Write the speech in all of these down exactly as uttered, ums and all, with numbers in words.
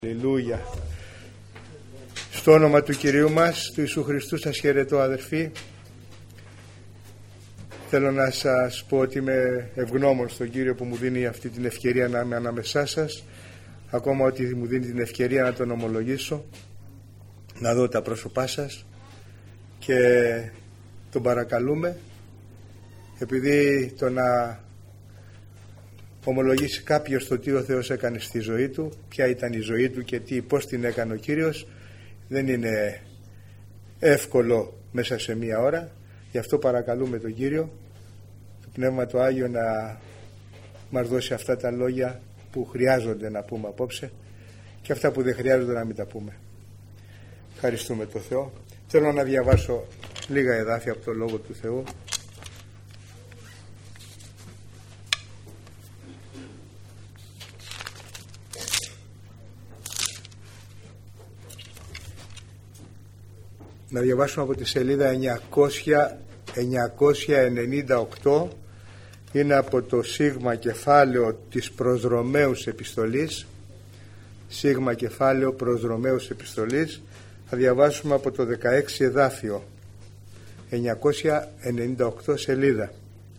Αλληλούια. Στο όνομα του Κυρίου μας, του Ιησού Χριστού, σας χαιρετώ αδερφοί. Θέλω να σας πω ότι είμαι ευγνώμων στον Κύριο που μου δίνει αυτή την ευκαιρία να είμαι ανάμεσά σας, ακόμα ότι μου δίνει την ευκαιρία να τον ομολογήσω, να δω τα πρόσωπά σας, και τον παρακαλούμε, επειδή το να ομολογήσει κάποιος το τι ο Θεός έκανε στη ζωή του, ποια ήταν η ζωή του και τι, πώς την έκανε ο Κύριος, δεν είναι εύκολο μέσα σε μία ώρα. Γι' αυτό παρακαλούμε τον Κύριο, το Πνεύμα το Άγιο, να μας δώσει αυτά τα λόγια που χρειάζονται να πούμε απόψε και αυτά που δεν χρειάζονται να μην τα πούμε. Ευχαριστούμε τον Θεό. Θέλω να διαβάσω λίγα εδάφια από το Λόγο του Θεού. Να διαβάσουμε από τη σελίδα εννιακόσια ενενήντα οκτώ. Είναι από το Σίγμα κεφάλαιο της προς Ρωμαίους επιστολής. Σίγμα κεφάλαιο προς Ρωμαίους επιστολής. Θα διαβάσουμε από το δεκαέξι εδάφιο, εννιακόσια ενενήντα οκτώ σελίδα.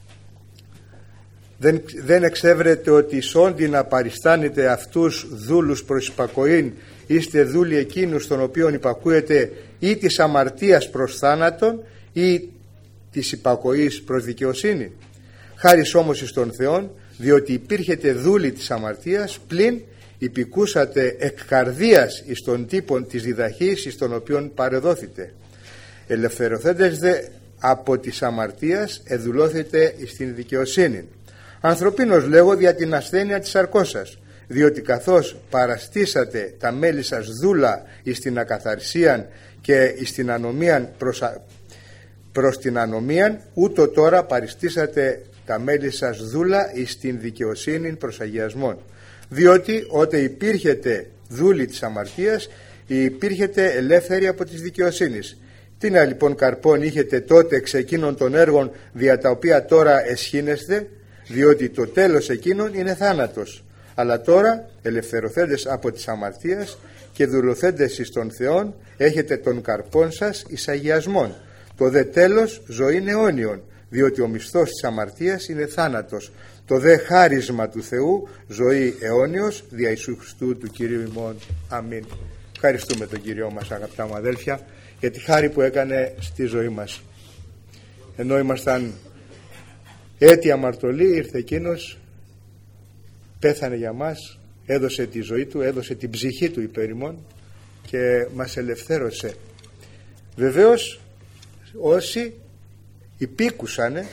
Δεν, δεν εξεύρετε ότι σόντι να παριστάνετε αυτούς δούλους προς υπακοήν, είστε δούλοι εκείνους των οποίων υπακούετε ή της αμαρτίας προς θάνατον ή της υπακοής προς δικαιοσύνη. Χάρις όμως εις τον Θεόν, διότι υπήρχετε δούλοι της αμαρτίας, πλην υπηκούσατε εκ καρδίας εις τον τύπον της διδαχής εις τον οποίον παρεδόθητε. Ελευθερωθέντες δε από της αμαρτίας εδουλώθητε εις την δικαιοσύνη. Ανθρωπίνος λέγω δια την ασθένεια της σαρκός σας, διότι καθώς παραστήσατε τα μέλη σας δούλα εις την ακαθαρσίαν και εις την ανομίαν προς, α... προς την ανομίαν, ούτω τώρα παριστήσατε τα μέλη σας δούλα εις την δικαιοσύνη προς αγιασμόν. Διότι ότε υπήρχετε δούλοι της αμαρτίας, υπήρχετε ελεύθεροι από της δικαιοσύνης. Τι να λοιπόν καρπόν είχετε τότε εξ εκείνων των έργων δια τα οποία τώρα εσχήνεστε, διότι το τέλος εκείνων είναι θάνατος. Αλλά τώρα ελευθερωθέντες από της αμαρτίας και δουλωθέντες εις τον Θεόν, έχετε τον καρπόν σας εις αγιασμόν. Το δε τέλος ζωήν αιώνιον, διότι ο μισθός της αμαρτίας είναι θάνατος. Το δε χάρισμα του Θεού ζωή αιώνιος δια Ιησού Χριστού του Κυρίου ημών. Αμήν. Ευχαριστούμε τον Κύριο μας, αγαπητά μου αδέλφια, για τη χάρη που έκανε στη ζωή μας. Ενώ ήμασταν έτη αμαρτωλοί, ήρθε εκείνος, πέθανε για μας, έδωσε τη ζωή του, έδωσε την ψυχή του υπέρ ημών και μας ελευθέρωσε. Βεβαίως όσοι υπήκουσανε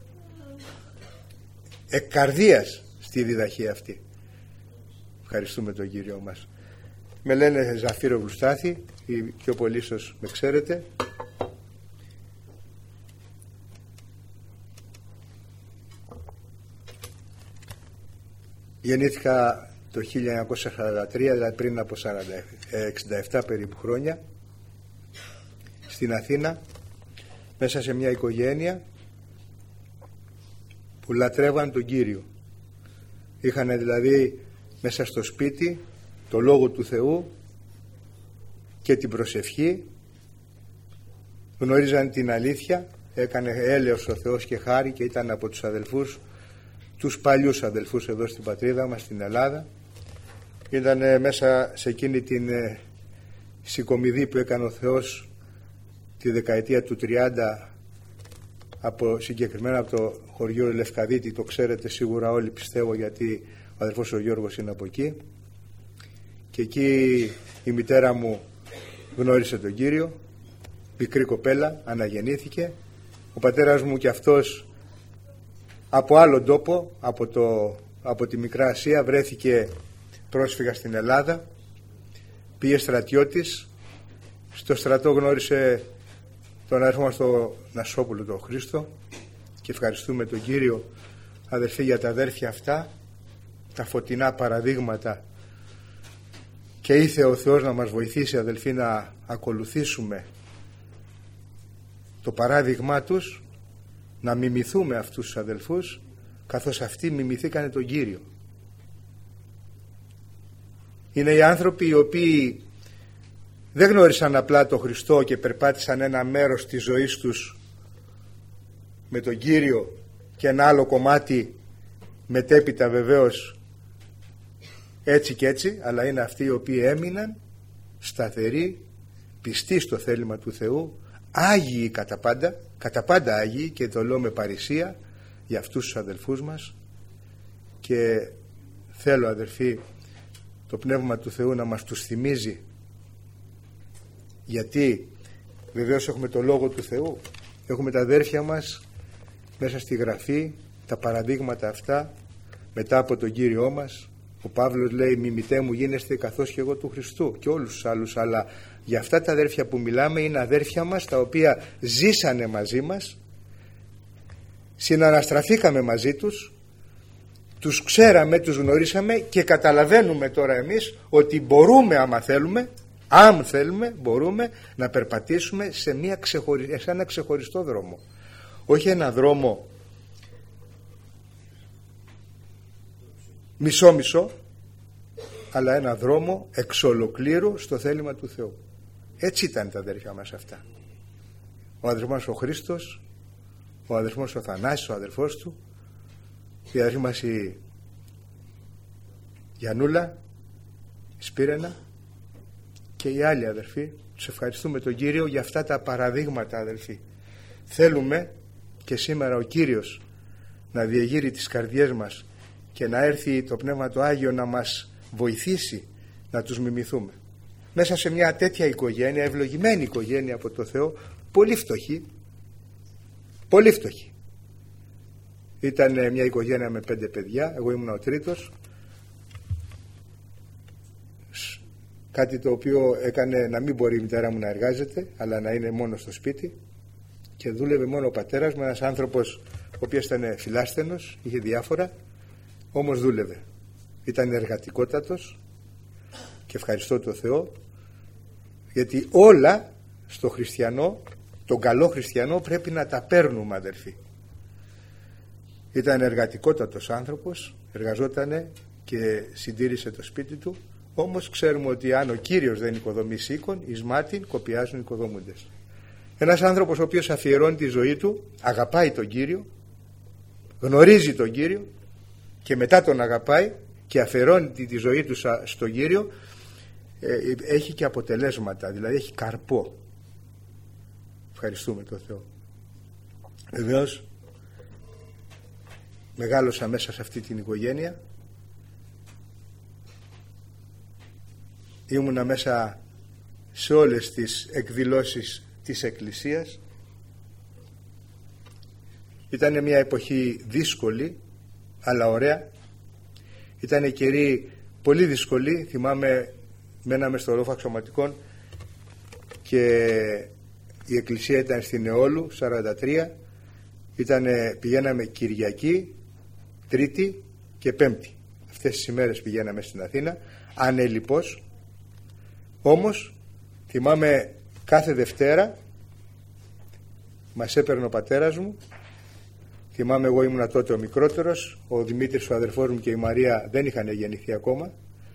εκ καρδίας στη διδαχή αυτή. Ευχαριστούμε τον Κύριο μας. Με λένε Ζαφύρο Βλουστάθη, ή πιο πολύ ίσως με ξέρετε. Γεννήθηκα το χίλια εννιακόσια σαράντα τρία, δηλαδή πριν από εξήντα επτά περίπου χρόνια, στην Αθήνα, μέσα σε μια οικογένεια που λατρεύαν τον Κύριο. Είχαν δηλαδή μέσα στο σπίτι το Λόγο του Θεού και την προσευχή, γνωρίζαν την αλήθεια, έκανε έλεος ο Θεός και χάρη και ήταν από τους αδελφούς, τους παλιούς αδελφούς εδώ στην πατρίδα μας, στην Ελλάδα. Ήταν μέσα σε εκείνη την συγκομιδή που έκανε ο Θεός τη δεκαετία του τριάντα, από, συγκεκριμένα από το χωριό Λευκαδίτη. Το ξέρετε σίγουρα όλοι, πιστεύω, γιατί ο αδελφός ο Γιώργος είναι από εκεί, και εκεί η μητέρα μου γνώρισε τον Κύριο, πικρή κοπέλα, αναγεννήθηκε. Ο πατέρας μου και αυτός από άλλον τόπο, από, το, από τη Μικρά Ασία, βρέθηκε πρόσφυγα στην Ελλάδα, πήγε στρατιώτης, στο στρατό γνώρισε τον αδερφό μας τον Νασόπουλο τον Χρήστο, και ευχαριστούμε τον Κύριο, αδελφοί, για τα αδέρφια αυτά, τα φωτεινά παραδείγματα, και ήθε ο Θεός να μας βοηθήσει, αδελφοί, να ακολουθήσουμε το παράδειγμά τους, να μιμηθούμε αυτούς τους αδελφούς καθώς αυτοί μιμηθήκανε τον Κύριο. Είναι οι άνθρωποι οι οποίοι δεν γνώρισαν απλά τον Χριστό και περπάτησαν ένα μέρος της ζωής τους με τον Κύριο και ένα άλλο κομμάτι μετέπειτα βεβαίως έτσι και έτσι, αλλά είναι αυτοί οι οποίοι έμειναν σταθεροί, πιστοί στο θέλημα του Θεού, άγιοι κατά πάντα, κατά πάντα άγιοι, και το λέω με παρησία για αυτούς τους αδελφούς μας. Και θέλω, αδελφοί, το Πνεύμα του Θεού να μας τους θυμίζει, γιατί βεβαίως έχουμε το Λόγο του Θεού, έχουμε τα αδέρφια μας μέσα στη Γραφή, τα παραδείγματα αυτά μετά από τον Κύριό μας. Ο Παύλος λέει μιμητέ μου γίνεστε καθώς και εγώ του Χριστού, και όλους τους άλλους, αλλά για αυτά τα αδέρφια που μιλάμε είναι αδέρφια μας τα οποία ζήσανε μαζί μας, συναναστραφήκαμε μαζί τους, τους ξέραμε, τους γνωρίσαμε και καταλαβαίνουμε τώρα εμείς ότι μπορούμε, άμα θέλουμε, αν θέλουμε μπορούμε να περπατήσουμε σε, μια ξεχωρι... σε ένα ξεχωριστό δρόμο, όχι ένα δρόμο μισό μισό, αλλά ένα δρόμο εξ ολοκλήρου στο θέλημα του Θεού. Έτσι ήταν τα αδέρφια μας αυτά. Ο αδερφός μας ο Χρήστος, ο αδερφός μας ο Θανάσης, ο αδερφός του, η αδερφή μας η Γιαννούλα, η Σπύρανα και οι άλλοι αδερφοί. Τους ευχαριστούμε τον Κύριο για αυτά τα παραδείγματα, αδελφοί. Θέλουμε και σήμερα ο Κύριος να διεγείρει τις καρδιές μας και να έρθει το Πνεύμα το Άγιο να μας βοηθήσει να τους μιμηθούμε. Μέσα σε μια τέτοια οικογένεια, ευλογημένη οικογένεια από το Θεό, πολύ φτωχή, πολύ φτωχή. Ήταν μια οικογένεια με πέντε παιδιά, εγώ ήμουν ο τρίτος, κάτι το οποίο έκανε να μην μπορεί η μητέρα μου να εργάζεται, αλλά να είναι μόνο στο σπίτι, και δούλευε μόνο ο πατέρας μου, ένας άνθρωπος ο οποίος ήταν φιλάσθενος, είχε διάφορα, όμως δούλευε. Ήταν εργατικότατος και ευχαριστώ τον Θεό, γιατί όλα στο χριστιανό, τον καλό χριστιανό, πρέπει να τα παίρνουμε, αδερφοί. Ήταν εργατικότατος άνθρωπος, εργαζότανε και συντήρησε το σπίτι του, όμως ξέρουμε ότι αν ο Κύριος δεν οικοδομήσει οίκον, εις μάτιν κοπιάζουν οικοδομούντες. Ένας άνθρωπος ο οποίος αφιερώνει τη ζωή του, αγαπάει τον Κύριο, γνωρίζει τον Κύριο και μετά τον αγαπάει και αφιερώνει τη ζωή του στον Κύριο, έχει και αποτελέσματα, δηλαδή έχει καρπό. Ευχαριστούμε τον Θεό. Βεβαίως μεγάλωσα μέσα σε αυτή την οικογένεια, ήμουνα μέσα σε όλες τις εκδηλώσεις της Εκκλησίας. Ήταν μια εποχή δύσκολη αλλά ωραία, ήταν καιροί πολύ δύσκολοι. Θυμάμαι μέναμε στο Λόφο Αξιωματικών και η εκκλησία ήταν στην Εόλου σαράντα τρία, ήτανε, πηγαίναμε Κυριακή, Τρίτη και Πέμπτη, αυτές τις ημέρες πηγαίναμε στην Αθήνα ανελιπώς. Όμως θυμάμαι κάθε Δευτέρα μας έπαιρνε ο πατέρας μου, θυμάμαι εγώ ήμουνα τότε ο μικρότερος, ο Δημήτρης ο αδερφός μου και η Μαρία δεν είχαν γεννηθεί ακόμα,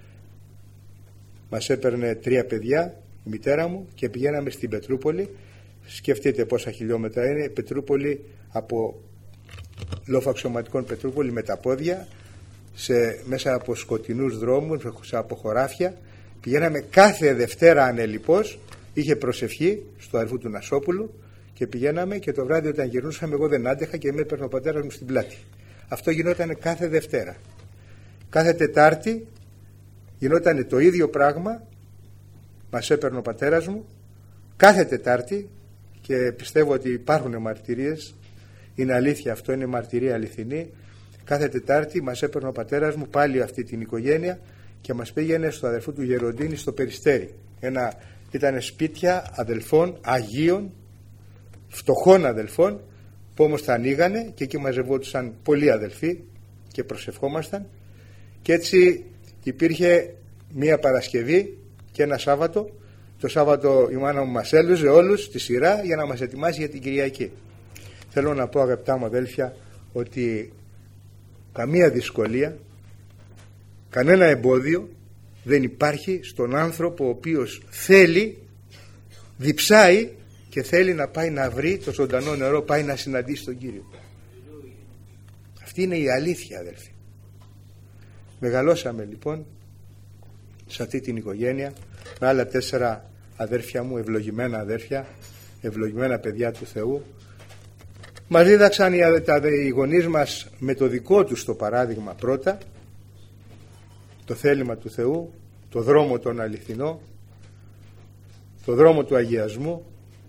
μας έπαιρνε τρία παιδιά, η μητέρα μου, και πηγαίναμε στην Πετρούπολη. Σκεφτείτε πόσα χιλιόμετρα είναι η Πετρούπολη, από Λόφο Αξιωματικών Πετρούπολη με τα πόδια, σε, μέσα από σκοτεινούς δρόμους, από χωράφια. Πηγαίναμε κάθε Δευτέρα ανελιπώς, είχε προσευχή στο αδερφού του Νασόπουλου, και πηγαίναμε, και το βράδυ όταν γυρνούσαμε εγώ δεν άντεχα και με έπαιρνε ο πατέρας μου στην πλάτη. Αυτό γινόταν κάθε Δευτέρα. Κάθε Τετάρτη γινόταν το ίδιο πράγμα, μας έπαιρνε ο πατέρας μου κάθε Τετάρτη, και πιστεύω ότι υπάρχουν μαρτυρίες, είναι αλήθεια αυτό, είναι μαρτυρία αληθινή. Κάθε Τετάρτη μας έπαιρνε ο πατέρας μου, πάλι αυτή την οικογένεια, και μας πήγαινε στο αδερφού του Γεροντίνη στο Περιστέρι. Ένα, ήταν σπίτια αδελφών Αγίων, φτωχών αδελφών, που όμως τα ανοίγανε και εκεί μαζευόντουσαν πολλοί αδελφοί και προσευχόμασταν, και έτσι υπήρχε μία Παρασκευή και ένα Σάββατο. Το Σάββατο η μάνα μου μας έλουζε όλους στη σειρά για να μας ετοιμάσει για την Κυριακή. Θέλω να πω, αγαπητά μου αδέλφια, ότι καμία δυσκολία, κανένα εμπόδιο δεν υπάρχει στον άνθρωπο ο οποίος θέλει, διψάει και θέλει να πάει να βρει το ζωντανό νερό, πάει να συναντήσει τον Κύριο. Αυτή είναι η αλήθεια, αδελφοί. Μεγαλώσαμε λοιπόν σε αυτή την οικογένεια με άλλα τέσσερα αδέρφια μου, ευλογημένα αδέρφια, ευλογημένα παιδιά του Θεού. Μας δίδαξαν οι γονείς μας με το δικό τους το παράδειγμα πρώτα, το θέλημα του Θεού, το δρόμο τον αληθινό, το δρόμο του αγιασμού,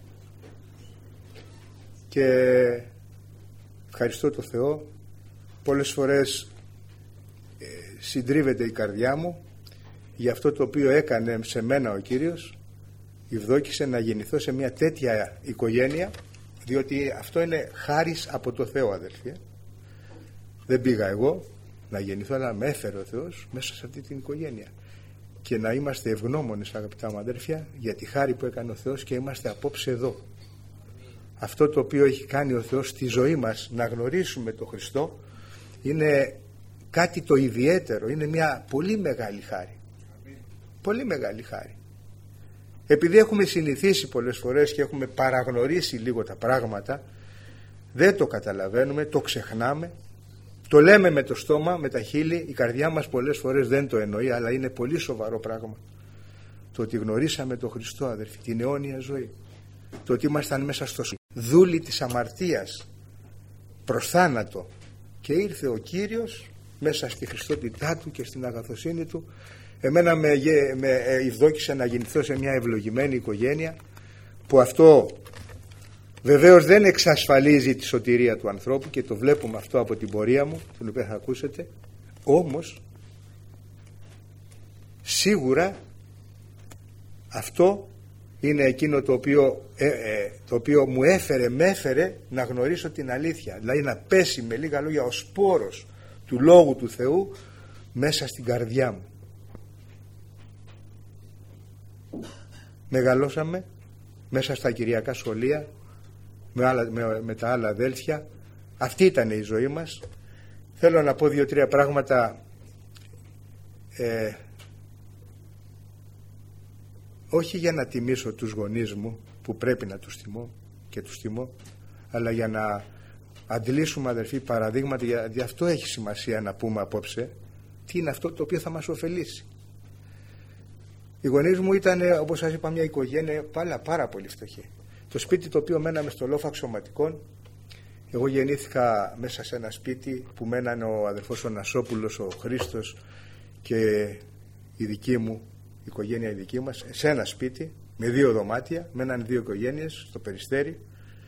και ευχαριστώ το Θεό, πολλές φορές ε, συντρίβεται η καρδιά μου για αυτό το οποίο έκανε σε μένα ο Κύριος, ευδόκησε να γεννηθώ σε μια τέτοια οικογένεια, διότι αυτό είναι χάρις από το Θεό, αδελφοί. Δεν πήγα εγώ να γεννηθώ, αλλά με έφερε ο Θεός μέσα σε αυτή την οικογένεια, και να είμαστε ευγνώμονες, αγαπητά μου αδέρφια, για τη χάρη που έκανε ο Θεός και είμαστε απόψε εδώ. Αυτό το οποίο έχει κάνει ο Θεός στη ζωή μας, να γνωρίσουμε τον Χριστό, είναι κάτι το ιδιαίτερο, είναι μια πολύ μεγάλη χάρη. Πολύ μεγάλη χάρη. Επειδή έχουμε συνηθίσει πολλές φορές και έχουμε παραγνωρίσει λίγο τα πράγματα, δεν το καταλαβαίνουμε, το ξεχνάμε, το λέμε με το στόμα, με τα χείλη, η καρδιά μας πολλές φορές δεν το εννοεί, αλλά είναι πολύ σοβαρό πράγμα. Το ότι γνωρίσαμε τον Χριστό, αδερφοί, την αιώνια ζωή, το ότι ήμασταν μέσα στο δούλη της αμαρτίας προς θάνατο, και ήρθε ο Κύριος μέσα στη χριστότητά Του και στην αγαθοσύνη Του. Εμένα με, με ευδόκησε να γεννηθώ σε μια ευλογημένη οικογένεια, που αυτό βεβαίως δεν εξασφαλίζει τη σωτηρία του ανθρώπου, και το βλέπουμε αυτό από την πορεία μου, την οποία θα ακούσετε. Όμως σίγουρα αυτό είναι εκείνο το οποίο, ε, ε, το οποίο μου έφερε, με έφερε να γνωρίσω την αλήθεια, δηλαδή να πέσει με λίγα λόγια ο σπόρος του Λόγου του Θεού μέσα στην καρδιά μου. Μεγαλώσαμε μέσα στα κυριακά σχολεία με, άλλα, με, με τα άλλα αδέλφια. Αυτή ήταν η ζωή μας. Θέλω να πω δύο-τρία πράγματα, ε, όχι για να τιμήσω τους γονείς μου, που πρέπει να τους τιμώ και τους τιμώ, αλλά για να αντλήσουμε, αδερφοί, παραδείγματα. Γιατί αυτό έχει σημασία να πούμε απόψε, τι είναι αυτό το οποίο θα μας ωφελήσει. Οι γονείς μου ήταν, όπως σας είπα, μια οικογένεια πάρα, πάρα πολύ φτωχή. Το σπίτι το οποίο μέναμε στο Λόφο Αξιωματικών, εγώ γεννήθηκα μέσα σε ένα σπίτι που μένανε ο αδερφός ο Νασόπουλος, ο Χρήστος και η δική μου η οικογένεια, η δική μας, σε ένα σπίτι με δύο δωμάτια, μέναν δύο οικογένειες στο Περιστέρι,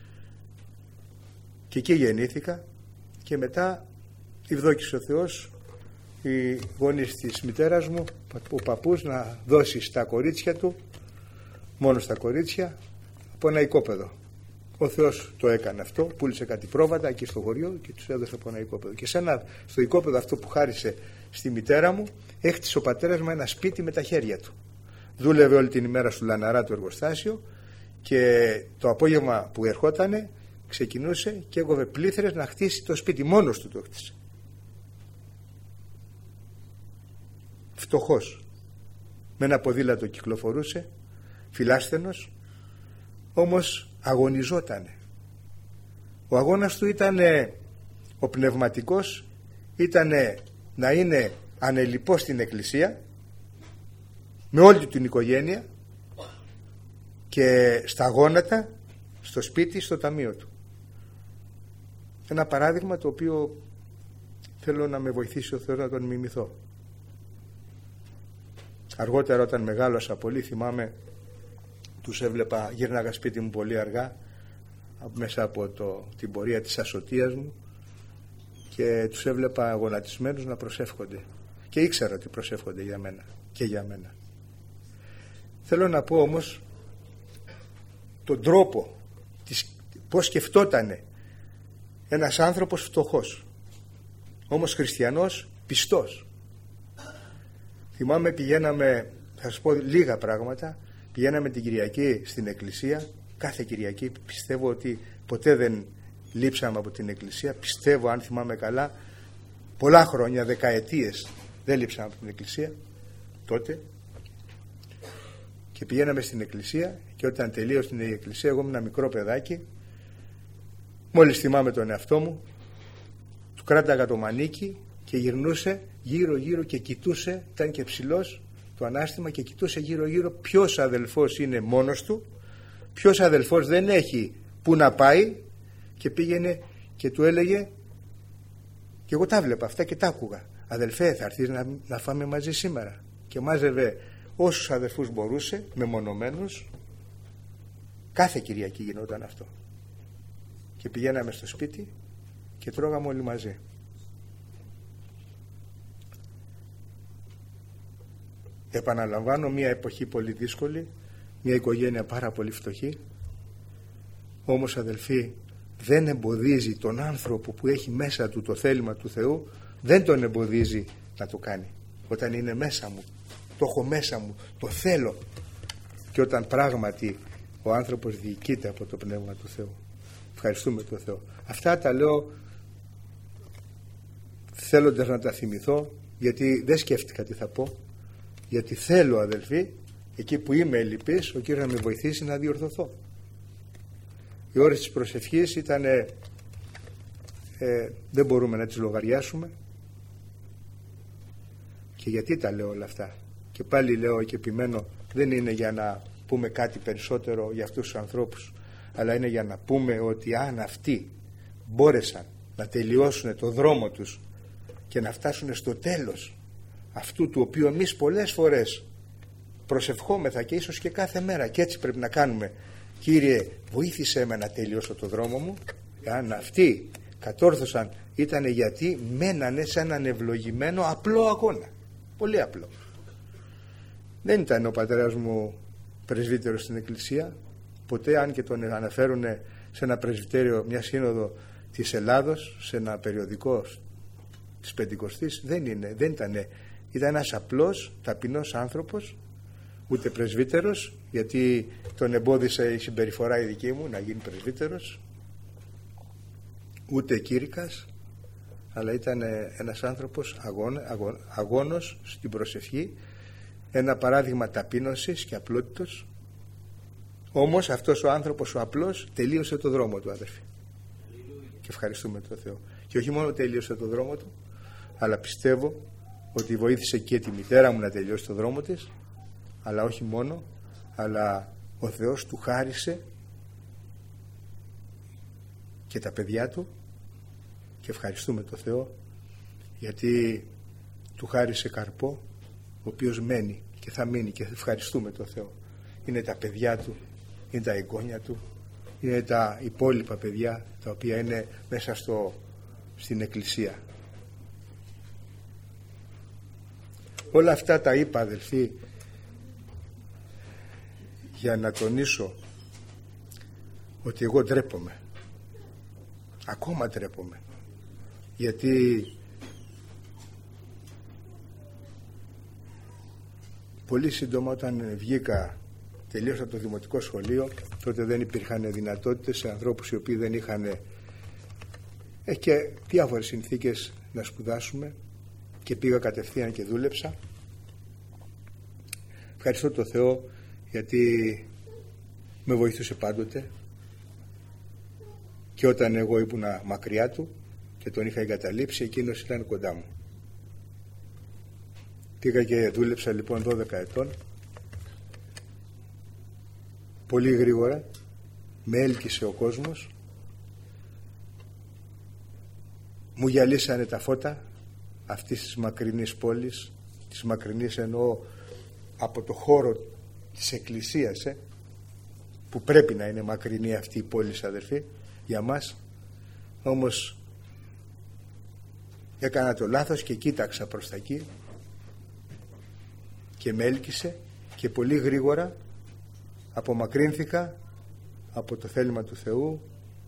και εκεί γεννήθηκα. Και μετά ευδόκησε ο Θεός οι γονείς της μητέρας μου, ο παππούς, να δώσει στα κορίτσια του, μόνο στα κορίτσια, από ένα οικόπεδο. Ο Θεός το έκανε αυτό, πούλησε κάτι πρόβατα εκεί στο χωριό και τους έδωσε από ένα οικόπεδο. Και σε ένα, στο οικόπεδο αυτό που χάρισε στη μητέρα μου, έχτισε ο πατέρας μου ένα σπίτι με τα χέρια του. Δούλευε όλη την ημέρα στο Λαναρά το εργοστάσιο, και το απόγευμα που ερχότανε ξεκινούσε και έγοβε πλήθρες να χτίσει το σπίτι. Μόνος του το χτίσε. Φτωχός, με ένα ποδήλατο κυκλοφορούσε, φιλάσθενος, όμως αγωνιζότανε. Ο αγώνας του ήταν ο πνευματικός, ήταν να είναι ανελιπώς στην εκκλησία με όλη την οικογένεια, και στα γόνατα, στο σπίτι, στο ταμείο του. Ένα παράδειγμα το οποίο θέλω να με βοηθήσει ο Θεός να τον μιμηθώ. Αργότερα, όταν μεγάλωσα πολύ, θυμάμαι, τους έβλεπα, γύρναγα σπίτι μου πολύ αργά μέσα από το, την πορεία της ασωτείας μου, και τους έβλεπα γονατισμένους να προσεύχονται, και ήξερα ότι προσεύχονται για μένα και για μένα. Θέλω να πω όμως τον τρόπο της, πώς σκεφτότανε ένας άνθρωπος φτωχός, όμως χριστιανός πιστός. Θυμάμαι, πηγαίναμε, θα σας πω λίγα πράγματα, πηγαίναμε την Κυριακή στην εκκλησία, κάθε Κυριακή. Πιστεύω ότι ποτέ δεν λείψαμε από την εκκλησία. Πιστεύω, αν θυμάμαι καλά, πολλά χρόνια, δεκαετίες δεν λείψαμε από την εκκλησία. τότε, και πηγαίναμε στην εκκλησία, και όταν τελείωσε την εκκλησία, εγώ ήμουν ένα μικρό παιδάκι, μόλις θυμάμαι τον εαυτό μου, του κράταγα το μανίκι και γυρνούσε γύρω γύρω και κοιτούσε, ήταν και ψηλός το ανάστημα, και κοιτούσε γύρω γύρω ποιος αδελφός είναι μόνος του, ποιος αδελφός δεν έχει που να πάει, και πήγαινε και του έλεγε, και εγώ τα βλέπα αυτά και τα άκουγα, αδελφέ, θα έρθεις να, να φάμε μαζί σήμερα? Και μάζευε όσους αδελφούς μπορούσε, μεμονωμένους. Κάθε Κυριακή γινόταν αυτό, και πηγαίναμε στο σπίτι και τρώγαμε όλοι μαζί. Επαναλαμβάνω, μια εποχή πολύ δύσκολη, μια οικογένεια πάρα πολύ φτωχή, όμως αδελφοί, δεν εμποδίζει τον άνθρωπο που έχει μέσα του το θέλημα του Θεού, δεν τον εμποδίζει να το κάνει. Όταν είναι μέσα μου, το έχω μέσα μου, το θέλω, και όταν πράγματι ο άνθρωπος διοικείται από το Πνεύμα του Θεού. Ευχαριστούμε τον Θεό. Αυτά τα λέω θέλοντας να τα θυμηθώ, γιατί δεν σκέφτηκα τι θα πω, γιατί θέλω, αδελφοί, εκεί που είμαι ελλειπής, ο Κύριος να με βοηθήσει να διορθωθώ. Οι ώρες της προσευχής ήταν, ε, δεν μπορούμε να τις λογαριάσουμε. Και γιατί τα λέω όλα αυτά? Και πάλι λέω και επιμένω, δεν είναι για να πούμε κάτι περισσότερο για αυτούς τους ανθρώπους, αλλά είναι για να πούμε ότι αν αυτοί μπόρεσαν να τελειώσουν το δρόμο τους και να φτάσουν στο τέλος αυτού του οποίου εμείς πολλές φορές προσευχόμεθα, και ίσως και κάθε μέρα, και έτσι πρέπει να κάνουμε, Κύριε, βοήθησέ με να τελειώσω το δρόμο μου. Αν αυτοί κατόρθωσαν, ήταν γιατί μένανε σε έναν ευλογημένο απλό αγώνα, πολύ απλό. Δεν ήταν ο πατέρας μου πρεσβύτερος στην εκκλησία ποτέ, αν και τον αναφέρουν σε ένα πρεσβυτέριο, μια σύνοδο της Ελλάδος, σε ένα περιοδικό της Πεντηκοστής. Δεν είναι, δεν ήτανε. Ήταν ένας απλός ταπεινός άνθρωπος, ούτε πρεσβύτερος, γιατί τον εμπόδισε η συμπεριφορά η δική μου να γίνει πρεσβύτερος, ούτε κήρυκας, αλλά ήταν ένας άνθρωπος αγών, αγών, αγώνος στην προσευχή, ένα παράδειγμα ταπείνωσης και απλότητος. Όμως αυτός ο άνθρωπος ο απλός τελείωσε το δρόμο του, αδερφοί, και ευχαριστούμε τον Θεό. Και όχι μόνο τελείωσε το δρόμο του, αλλά πιστεύω ότι βοήθησε και τη μητέρα μου να τελειώσει το δρόμο της, αλλά όχι μόνο, αλλά ο Θεός του χάρισε και τα παιδιά του, και ευχαριστούμε τον Θεό, γιατί του χάρισε καρπό ο οποίος μένει και θα μείνει, και ευχαριστούμε τον Θεό. Είναι τα παιδιά του, είναι τα εγγόνια του, είναι τα υπόλοιπα παιδιά τα οποία είναι μέσα στο, στην εκκλησία. Όλα αυτά τα είπα, αδελφοί, για να τονίσω ότι εγώ ντρέπομαι, ακόμα ντρέπομαι, γιατί πολύ σύντομα όταν βγήκα, τελείωσα το δημοτικό σχολείο, τότε δεν υπήρχαν δυνατότητες σε ανθρώπους οι οποίοι δεν είχαν ε, και διάφορες συνθήκες να σπουδάσουμε, και πήγα κατευθείαν και δούλεψα. Ευχαριστώ τον Θεό, γιατί με βοηθούσε πάντοτε, και όταν εγώ ήμουν μακριά του και τον είχα εγκαταλείψει, εκείνος ήταν κοντά μου. Πήγα και δούλεψα λοιπόν δώδεκα ετών. Πολύ γρήγορα με έλκυσε ο κόσμος, μου γυαλίσανε τα φώτα αυτής της μακρινής πόλης, της μακρινής εννοώ από το χώρο της εκκλησίας, ε, που πρέπει να είναι μακρινή αυτή η πόλη, αδερφοί, για μας. Όμως έκανα το λάθος και κοίταξα προς τα εκεί και με έλκυσε, και πολύ γρήγορα απομακρύνθηκα από το θέλημα του Θεού,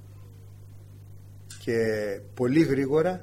και πολύ γρήγορα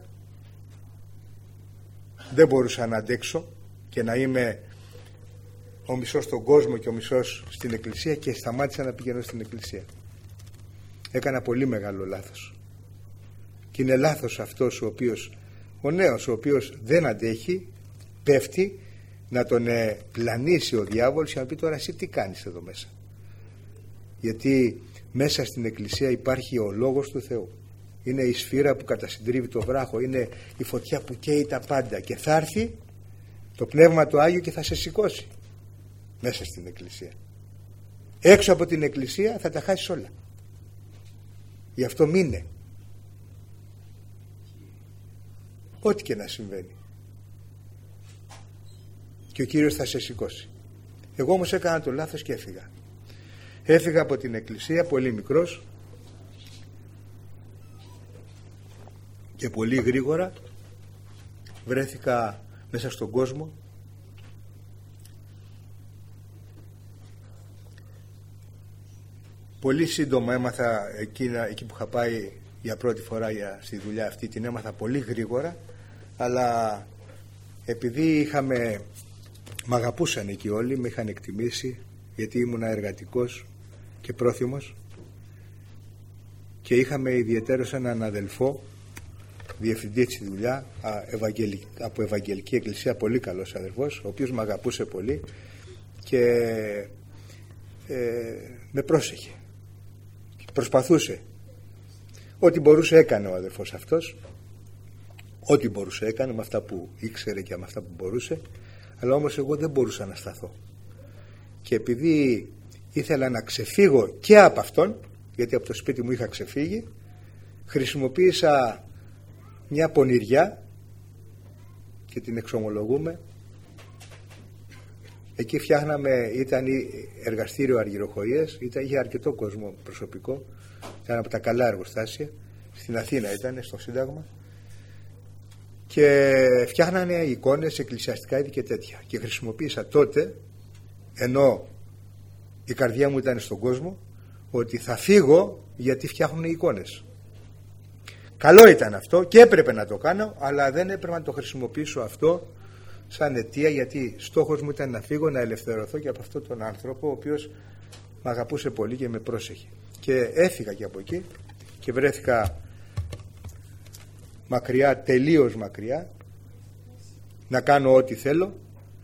δεν μπορούσα να αντέξω και να είμαι ο μισός στον κόσμο και ο μισός στην εκκλησία, και σταμάτησα να πηγαίνω στην εκκλησία. Έκανα πολύ μεγάλο λάθος, και είναι λάθος αυτός ο οποίος, ο νέος ο οποίος δεν αντέχει, πέφτει, να τον ε, πλανήσει ο διάβολος και να πει τώρα εσύ τι κάνεις εδώ μέσα. Γιατί μέσα στην Εκκλησία υπάρχει ο Λόγος του Θεού. Είναι η σφύρα που κατασυντρίβει το βράχο, είναι η φωτιά που καίει τα πάντα και θα έρθει το Πνεύμα του Άγιο και θα σε σηκώσει μέσα στην Εκκλησία. Έξω από την Εκκλησία θα τα χάσεις όλα. Γι' αυτό μείνε. Ό,τι και να συμβαίνει. Και ο Κύριος θα σε σηκώσει. Εγώ όμως έκανα το λάθος και έφυγα. Έφυγα από την Εκκλησία πολύ μικρός και πολύ γρήγορα βρέθηκα μέσα στον κόσμο. Πολύ σύντομα έμαθα εκείνα, εκεί που είχα πάει για πρώτη φορά για, στη δουλειά αυτή, την έμαθα πολύ γρήγορα, αλλά επειδή είχαμε, μ' αγαπούσαν εκεί όλοι, με είχαν εκτιμήσει, γιατί ήμουνα εργατικός και πρόθυμος και είχαμε ιδιαίτερος έναν αδελφό διευθυντή στη δουλειά από Ευαγγελική Εκκλησία, πολύ καλός αδελφός, ο οποίος με αγαπούσε πολύ και ε, με πρόσεχε, προσπαθούσε, ό,τι μπορούσε έκανε ο αδελφός αυτός, ό,τι μπορούσε έκανε με αυτά που ήξερε και με αυτά που μπορούσε, αλλά όμως εγώ δεν μπορούσα να σταθώ και επειδή ήθελα να ξεφύγω και από αυτόν, γιατί από το σπίτι μου είχα ξεφύγει, χρησιμοποίησα μια πονηριά και την εξομολογούμε. Εκεί φτιάχναμε, ήταν εργαστήριο αργυροχοΐας, ήταν, είχε αρκετό κόσμο προσωπικό, ήταν από τα καλά εργοστάσια, στην Αθήνα ήταν, στο Σύνταγμα, και φτιάχνανε εικόνες, εκκλησιαστικά είδη και τέτοια, και χρησιμοποίησα τότε, ενώ η καρδιά μου ήταν στον κόσμο, ότι θα φύγω γιατί φτιάχνουν εικόνες. Καλό ήταν αυτό και έπρεπε να το κάνω, αλλά δεν έπρεπε να το χρησιμοποιήσω αυτό σαν αιτία, γιατί στόχος μου ήταν να φύγω, να ελευθερωθώ και από αυτόν τον άνθρωπο ο οποίος με αγαπούσε πολύ και με πρόσεχε. Και έφυγα και από εκεί και βρέθηκα μακριά, τελείως μακριά, να κάνω ό,τι θέλω.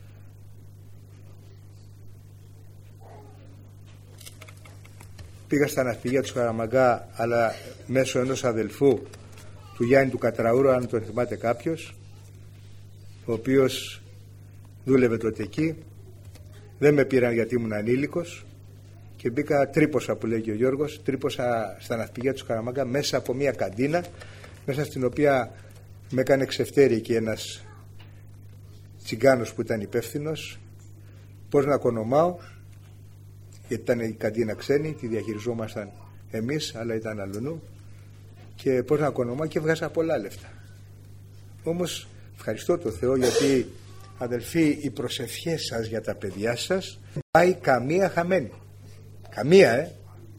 Πήγα στα ναυπηγεία του Χαραμαγκά, αλλά μέσω ενός αδελφού του Γιάννη του Κατραούρου, αν τον θυμάται κάποιος, ο οποίος δούλευε τότε εκεί. Δεν με πήραν γιατί ήμουν ανήλικος και μπήκα, τρύπωσα που λέει και ο Γιώργος, τρύπωσα στα ναυπηγεία του Χαραμαγκά μέσα από μια καντίνα, μέσα στην οποία με έκανε ξεφτέρι εκεί ένας τσιγκάνος που ήταν υπεύθυνος, πώς να κονομάω, γιατί ήταν η καντίνα ξένη, τη διαχειριζόμασταν εμείς, αλλά ήταν αλλονού, και πώς να κονομάω, και βγάζα πολλά λεφτά. Όμως ευχαριστώ το Θεό, γιατί αδελφοί, οι προσευχές σας για τα παιδιά σας πάει καμία χαμένη. Καμία, ε.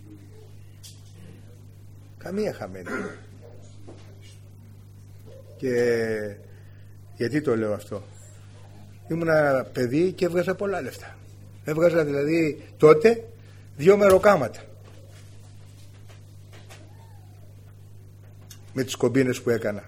Καμία χαμένη. Και γιατί το λέω αυτό? Ήμουν ένα παιδί και έβγαζα πολλά λεφτά. Έβγαζα δηλαδή τότε δύο μεροκάματα με τις κομπίνες που έκανα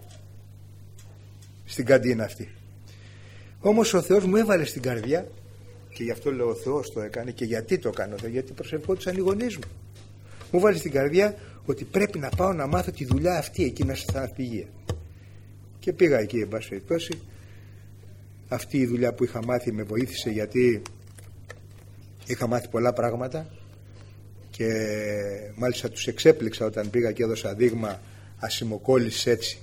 στην καντίνα αυτή. Όμως ο Θεός μου έβαλε στην καρδιά, και γι' αυτό λέω ο Θεός το έκανε. Και γιατί το κάνω? Γιατί προσευχόντουσαν οι γονείς μου. Μου έβαλε στην καρδιά ότι πρέπει να πάω να μάθω τη δουλειά αυτή εκεί μέσα στα ναυπηγεία. Και πήγα εκεί, εν πάση περιπτώσει. Αυτή η δουλειά που είχα μάθει με βοήθησε, γιατί είχα μάθει πολλά πράγματα και μάλιστα τους εξέπληξα όταν πήγα και έδωσα δείγμα ασημοκόλλησης έτσι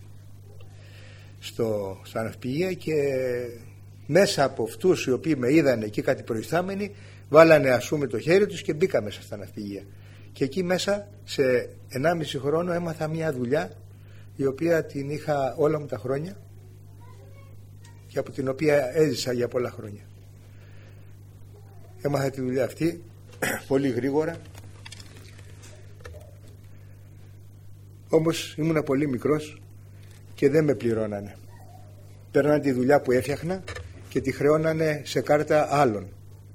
στο, στα ναυπηγεία, και μέσα από αυτούς οι οποίοι με είδαν εκεί κάτι προϊστάμενοι, βάλανε ας πούμε το χέρι τους και μπήκα μέσα στα ναυπηγεία. Και εκεί μέσα σε ενάμιση χρόνο έμαθα μια δουλειά η οποία την είχα όλα μου τα χρόνια και από την οποία έζησα για πολλά χρόνια. Έμαθα τη δουλειά αυτή πολύ γρήγορα, όμως ήμουνα πολύ μικρός και δεν με πληρώνανε. Παίρνανε τη δουλειά που έφτιαχνα και τη χρεώνανε σε κάρτα άλλων,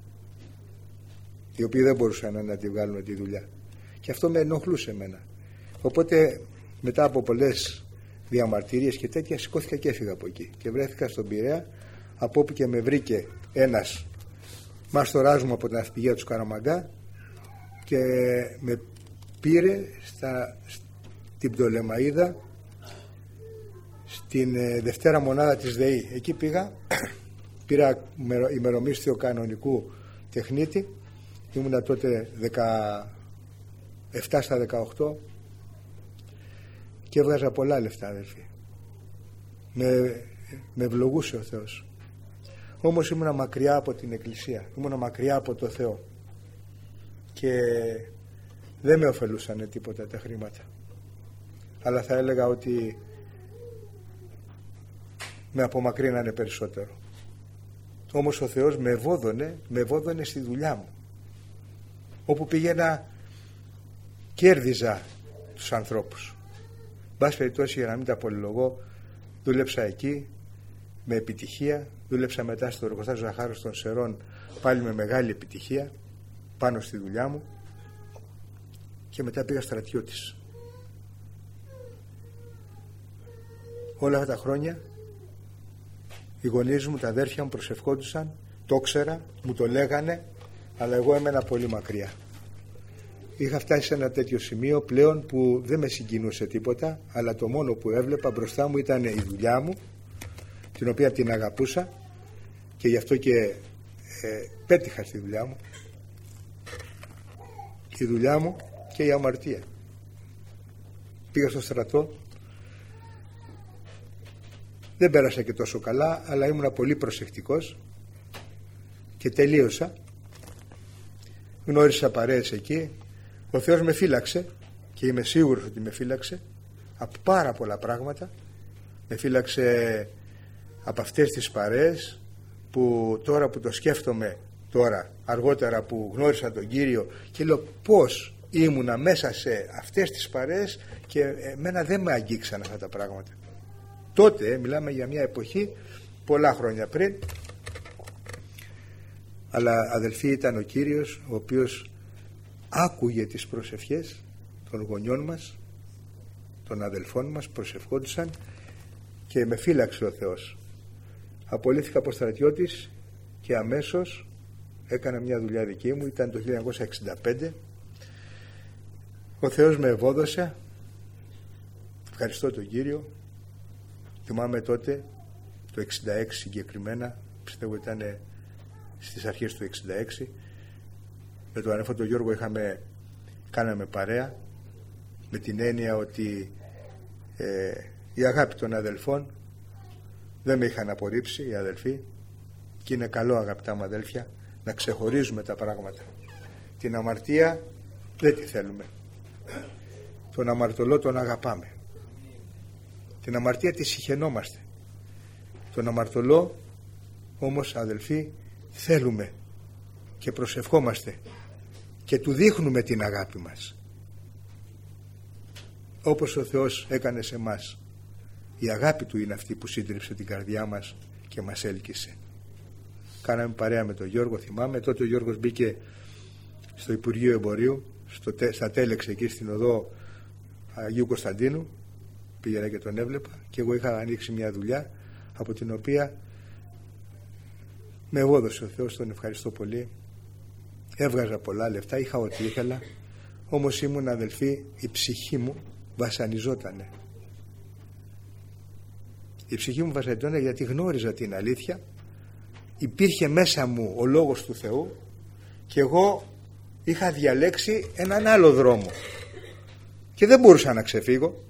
οι οποίοι δεν μπορούσαν να τη βγάλουν τη δουλειά, και αυτό με ενοχλούσε εμένα. Οπότε μετά από πολλές διαμαρτυρίες και τέτοια, σηκώθηκα και έφυγα από εκεί και βρέθηκα στον Πειραιά, από όπου και με βρήκε ένας μαστοράς μου από την ναυπηγεία του Σκαραμαγκά και με πήρε στα, στην Πτολεμαΐδα, στην ε, Δευτέρα μονάδα της ΔΕΗ. Εκεί πήγα, πήρα ημερομίσθιο κανονικού τεχνίτη, ήμουνα τότε δεκαεπτά στα δεκαοκτώ και έβγαζα πολλά λεφτά, αδελφοί. Με, με ευλογούσε ο Θεός. Όμως ήμουνα μακριά από την Εκκλησία, ήμουνα μακριά από το Θεό και δεν με ωφελούσαν τίποτα τα χρήματα, αλλά θα έλεγα ότι με απομακρύνανε περισσότερο. Όμως ο Θεός με ευώδωνε, με ευώδωνε στη δουλειά μου. Όπου πήγαινα κέρδιζα τους ανθρώπους. Μπας περιπτώσει, για να μην τα πολυλογώ, δούλεψα εκεί με επιτυχία. Δούλεψα μετά στο εργοστάσιο Ζαχάρου των Σερών, πάλι με μεγάλη επιτυχία πάνω στη δουλειά μου, και μετά πήγα στρατιώτης. Όλα αυτά τα χρόνια οι γονείς μου, τα αδέρφια μου προσευχόντουσαν, το ήξερα, μου το λέγανε, αλλά εγώ έμενα πολύ μακριά. Είχα φτάσει σε ένα τέτοιο σημείο πλέον που δεν με συγκινούσε τίποτα, αλλά το μόνο που έβλεπα μπροστά μου ήταν η δουλειά μου, την οποία την αγαπούσα, και γι' αυτό και ε, πέτυχα στη δουλειά μου. Η δουλειά μου και η αμαρτία. Πήγα στο στρατό, δεν πέρασα και τόσο καλά, αλλά ήμουνα πολύ προσεκτικός και τελείωσα. Γνώρισα παρέες εκεί. Ο Θεός με φύλαξε και είμαι σίγουρος ότι με φύλαξε από πάρα πολλά πράγματα. Με φύλαξε από αυτές τις παρέες που τώρα που το σκέφτομαι, τώρα αργότερα που γνώρισα τον Κύριο, και λέω πως ήμουνα μέσα σε αυτές τις παρέες και εμένα δεν με αγγίξαν αυτά τα πράγματα. Τότε μιλάμε για μια εποχή πολλά χρόνια πριν, αλλά αδελφοί, ήταν ο Κύριος ο οποίος άκουγε τις προσευχές των γονιών μας, των αδελφών μας, προσευχόντουσαν και με φύλαξε ο Θεός. Απολύθηκα από στρατιώτης και αμέσως έκανα μια δουλειά δική μου, ήταν το χίλια εννιακόσια εξήντα πέντε. Ο Θεός με ευόδωσε, ευχαριστώ τον Κύριο. Θυμάμαι τότε το εξήντα έξι συγκεκριμένα, πιστεύω ήταν στις αρχές του εξήντα έξι, με τον ανέφατο Γιώργο είχαμε, κάναμε παρέα, με την έννοια ότι ε, η αγάπη των αδελφών δεν με είχαν απορρίψει οι αδελφοί, και είναι καλό, αγαπητά μου αδέλφια, να ξεχωρίζουμε τα πράγματα. Την αμαρτία δεν τη θέλουμε, τον αμαρτωλό τον αγαπάμε. Την αμαρτία τη συχαινόμαστε, τον αμαρτωλό όμως, αδελφοί, θέλουμε και προσευχόμαστε και του δείχνουμε την αγάπη μας, όπως ο Θεός έκανε σε μας. Η αγάπη του είναι αυτή που σύντριψε την καρδιά μας και μας έλκυσε. Κάναμε παρέα με τον Γιώργο, θυμάμαι. Τότε ο Γιώργος μπήκε στο Υπουργείο Εμπορίου, στο, στα τέλεξ εκεί στην οδό Αγίου Κωνσταντίνου. Πήγαινα και τον έβλεπα, και εγώ είχα ανοίξει μια δουλειά από την οποία με ευόδωσε ο Θεός, τον ευχαριστώ πολύ. Έβγαζα πολλά λεφτά, είχα ό,τι ήθελα, όμως ήμουν, αδελφοί, η ψυχή μου βασανιζότανε. Η ψυχή μου βασανιζότανε γιατί γνώριζα την αλήθεια, υπήρχε μέσα μου ο Λόγος του Θεού και εγώ είχα διαλέξει έναν άλλο δρόμο και δεν μπορούσα να ξεφύγω.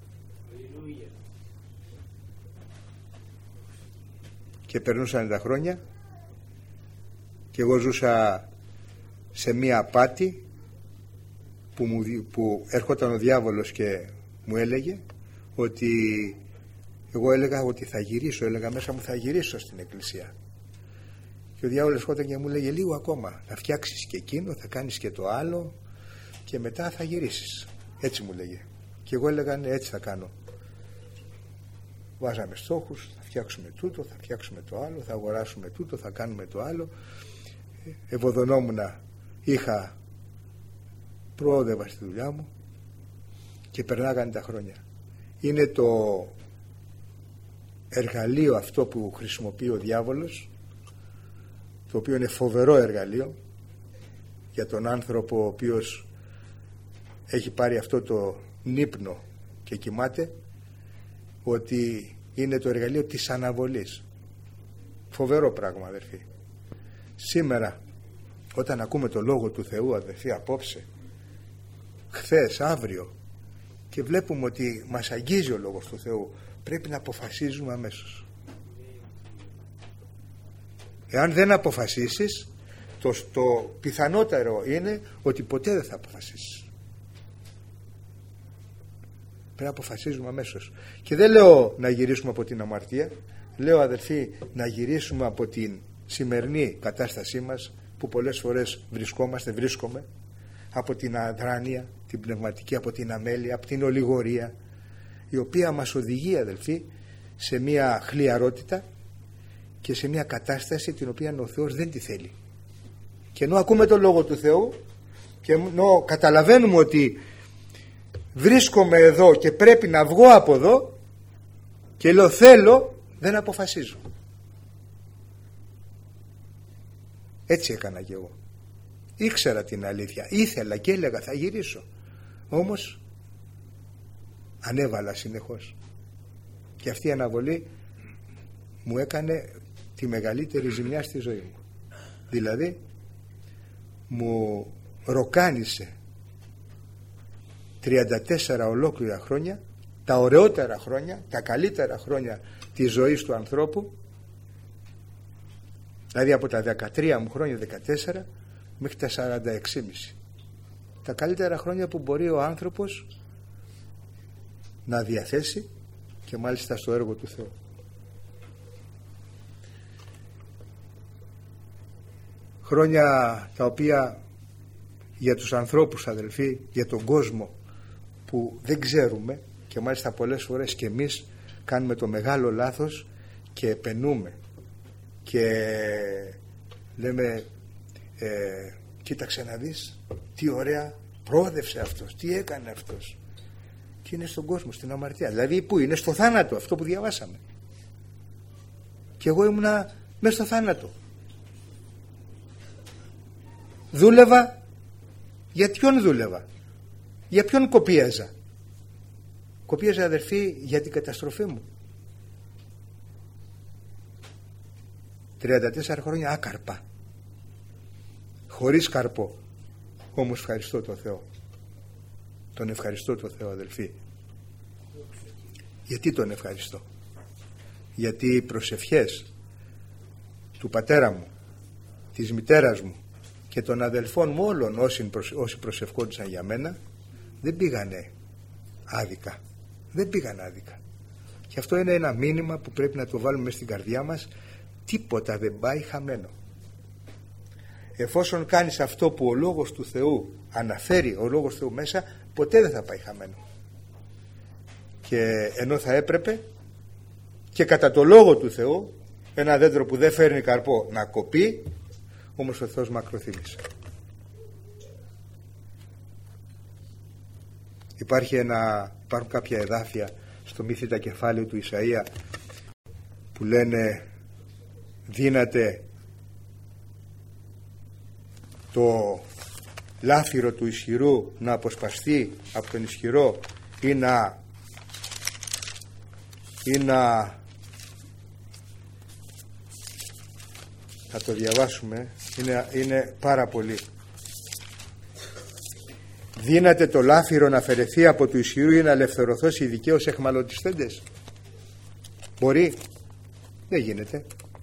Και περνούσαν τα χρόνια και εγώ ζούσα σε μία απάτη που, μου, που έρχονταν ο διάβολος και μου έλεγε ότι εγώ έλεγα ότι θα γυρίσω, έλεγα μέσα μου θα γυρίσω στην εκκλησία, και ο διάβολος έρχονταν και μου λέγε λίγο ακόμα, θα φτιάξεις και εκείνο, θα κάνεις και το άλλο και μετά θα γυρίσεις, έτσι μου λέγε. Και εγώ έλεγα ναι, έτσι θα κάνω. Βάζαμε στόχους, θα φτιάξουμε τούτο, θα φτιάξουμε το άλλο, θα αγοράσουμε τούτο, θα κάνουμε το άλλο. Ευωδωνόμουνα, είχα, προόδευα στη δουλειά μου και περνάγανε τα χρόνια. Είναι το εργαλείο αυτό που χρησιμοποιεί ο διάβολος, το οποίο είναι φοβερό εργαλείο για τον άνθρωπο ο οποίος έχει πάρει αυτό το νύπνο και κοιμάται, ότι είναι το εργαλείο της αναβολής. Φοβερό πράγμα, αδερφοί. Σήμερα όταν ακούμε το Λόγο του Θεού, αδερφοί, απόψε, χθες, αύριο, και βλέπουμε ότι μας αγγίζει ο Λόγος του Θεού, πρέπει να αποφασίζουμε αμέσως. Εάν δεν αποφασίσεις, το, το πιθανότερο είναι ότι ποτέ δεν θα αποφασίσεις. Πρέπει να αποφασίζουμε αμέσως. Και δεν λέω να γυρίσουμε από την αμαρτία, λέω, αδελφοί, να γυρίσουμε από την σημερινή κατάστασή μας, που πολλές φορές βρισκόμαστε, βρίσκομαι, από την αδράνεια, την πνευματική, από την αμέλεια, από την ολιγορία, η οποία μας οδηγεί, αδελφοί, σε μια χλιαρότητα και σε μια κατάσταση την οποία ο Θεός δεν τη θέλει. Και ενώ ακούμε το Λόγο του Θεού και ενώ καταλαβαίνουμε ότι βρίσκομαι εδώ και πρέπει να βγω από εδώ, και λέω θέλω, δεν αποφασίζω. Έτσι έκανα και εγώ. Ήξερα την αλήθεια, ήθελα και έλεγα θα γυρίσω, όμως ανέβαλα συνεχώς, και αυτή η αναβολή μου έκανε τη μεγαλύτερη ζημιά στη ζωή μου. Δηλαδή μου ροκάνισε τριάντα τέσσερα ολόκληρα χρόνια, τα ωραιότερα χρόνια, τα καλύτερα χρόνια της ζωής του ανθρώπου, δηλαδή από τα δεκατρία μου χρόνια, δεκατέσσερα μέχρι τα σαράντα έξι και μισό, τα καλύτερα χρόνια που μπορεί ο άνθρωπος να διαθέσει, και μάλιστα στο έργο του Θεού. Χρόνια τα οποία για τους ανθρώπους, αδελφοί, για τον κόσμο που δεν ξέρουμε, και μάλιστα πολλές φορές και εμείς κάνουμε το μεγάλο λάθος και επενούμε και λέμε ε, κοίταξε να δεις τι ωραία πρόοδευσε αυτός, τι έκανε αυτός, και είναι στον κόσμο, στην αμαρτία. Δηλαδή που είναι στο θάνατο, αυτό που διαβάσαμε, και εγώ ήμουνα μέσα στο θάνατο. Δούλευα. Για ποιον δούλευα? Για ποιον κοπίαζα? Κοπίαζα, αδερφοί, για την καταστροφή μου. τριάντα τέσσερα χρόνια άκαρπα, χωρίς καρπό. Όμως ευχαριστώ τον Θεό. Τον ευχαριστώ τον Θεό, αδελφοί. Γιατί τον ευχαριστώ? Γιατί οι προσευχές του πατέρα μου, της μητέρας μου και των αδελφών μου όλων όσοι, όσοι προσευχόντουσαν για μένα δεν πήγανε άδικα. Δεν πήγαν άδικα. Και αυτό είναι ένα μήνυμα που πρέπει να το βάλουμε μέσα στην καρδιά μας. Τίποτα δεν πάει χαμένο. Εφόσον κάνεις αυτό που ο Λόγος του Θεού αναφέρει, ο Λόγος του Θεού μέσα, ποτέ δεν θα πάει χαμένο. Και ενώ θα έπρεπε και κατά το Λόγο του Θεού ένα δέντρο που δεν φέρνει καρπό να κοπεί, όμως ο Θεός μακροθύμησε. Υπάρχει ένα, υπάρχουν κάποια εδάφια στο μύθιτα κεφάλαιο του Ισαΐα που λένε δύναται το λάφυρο του ισχυρού να αποσπαστεί από τον ισχυρό ή να, ή να θα το διαβάσουμε, είναι, είναι πάρα πολύ. Δύναται το λάφυρο να αφαιρεθεί από του ισχυρού ή να ελευθερωθώσει οι δικαίως εχμαλωτιστέντες? Μπορεί? Δεν γίνεται.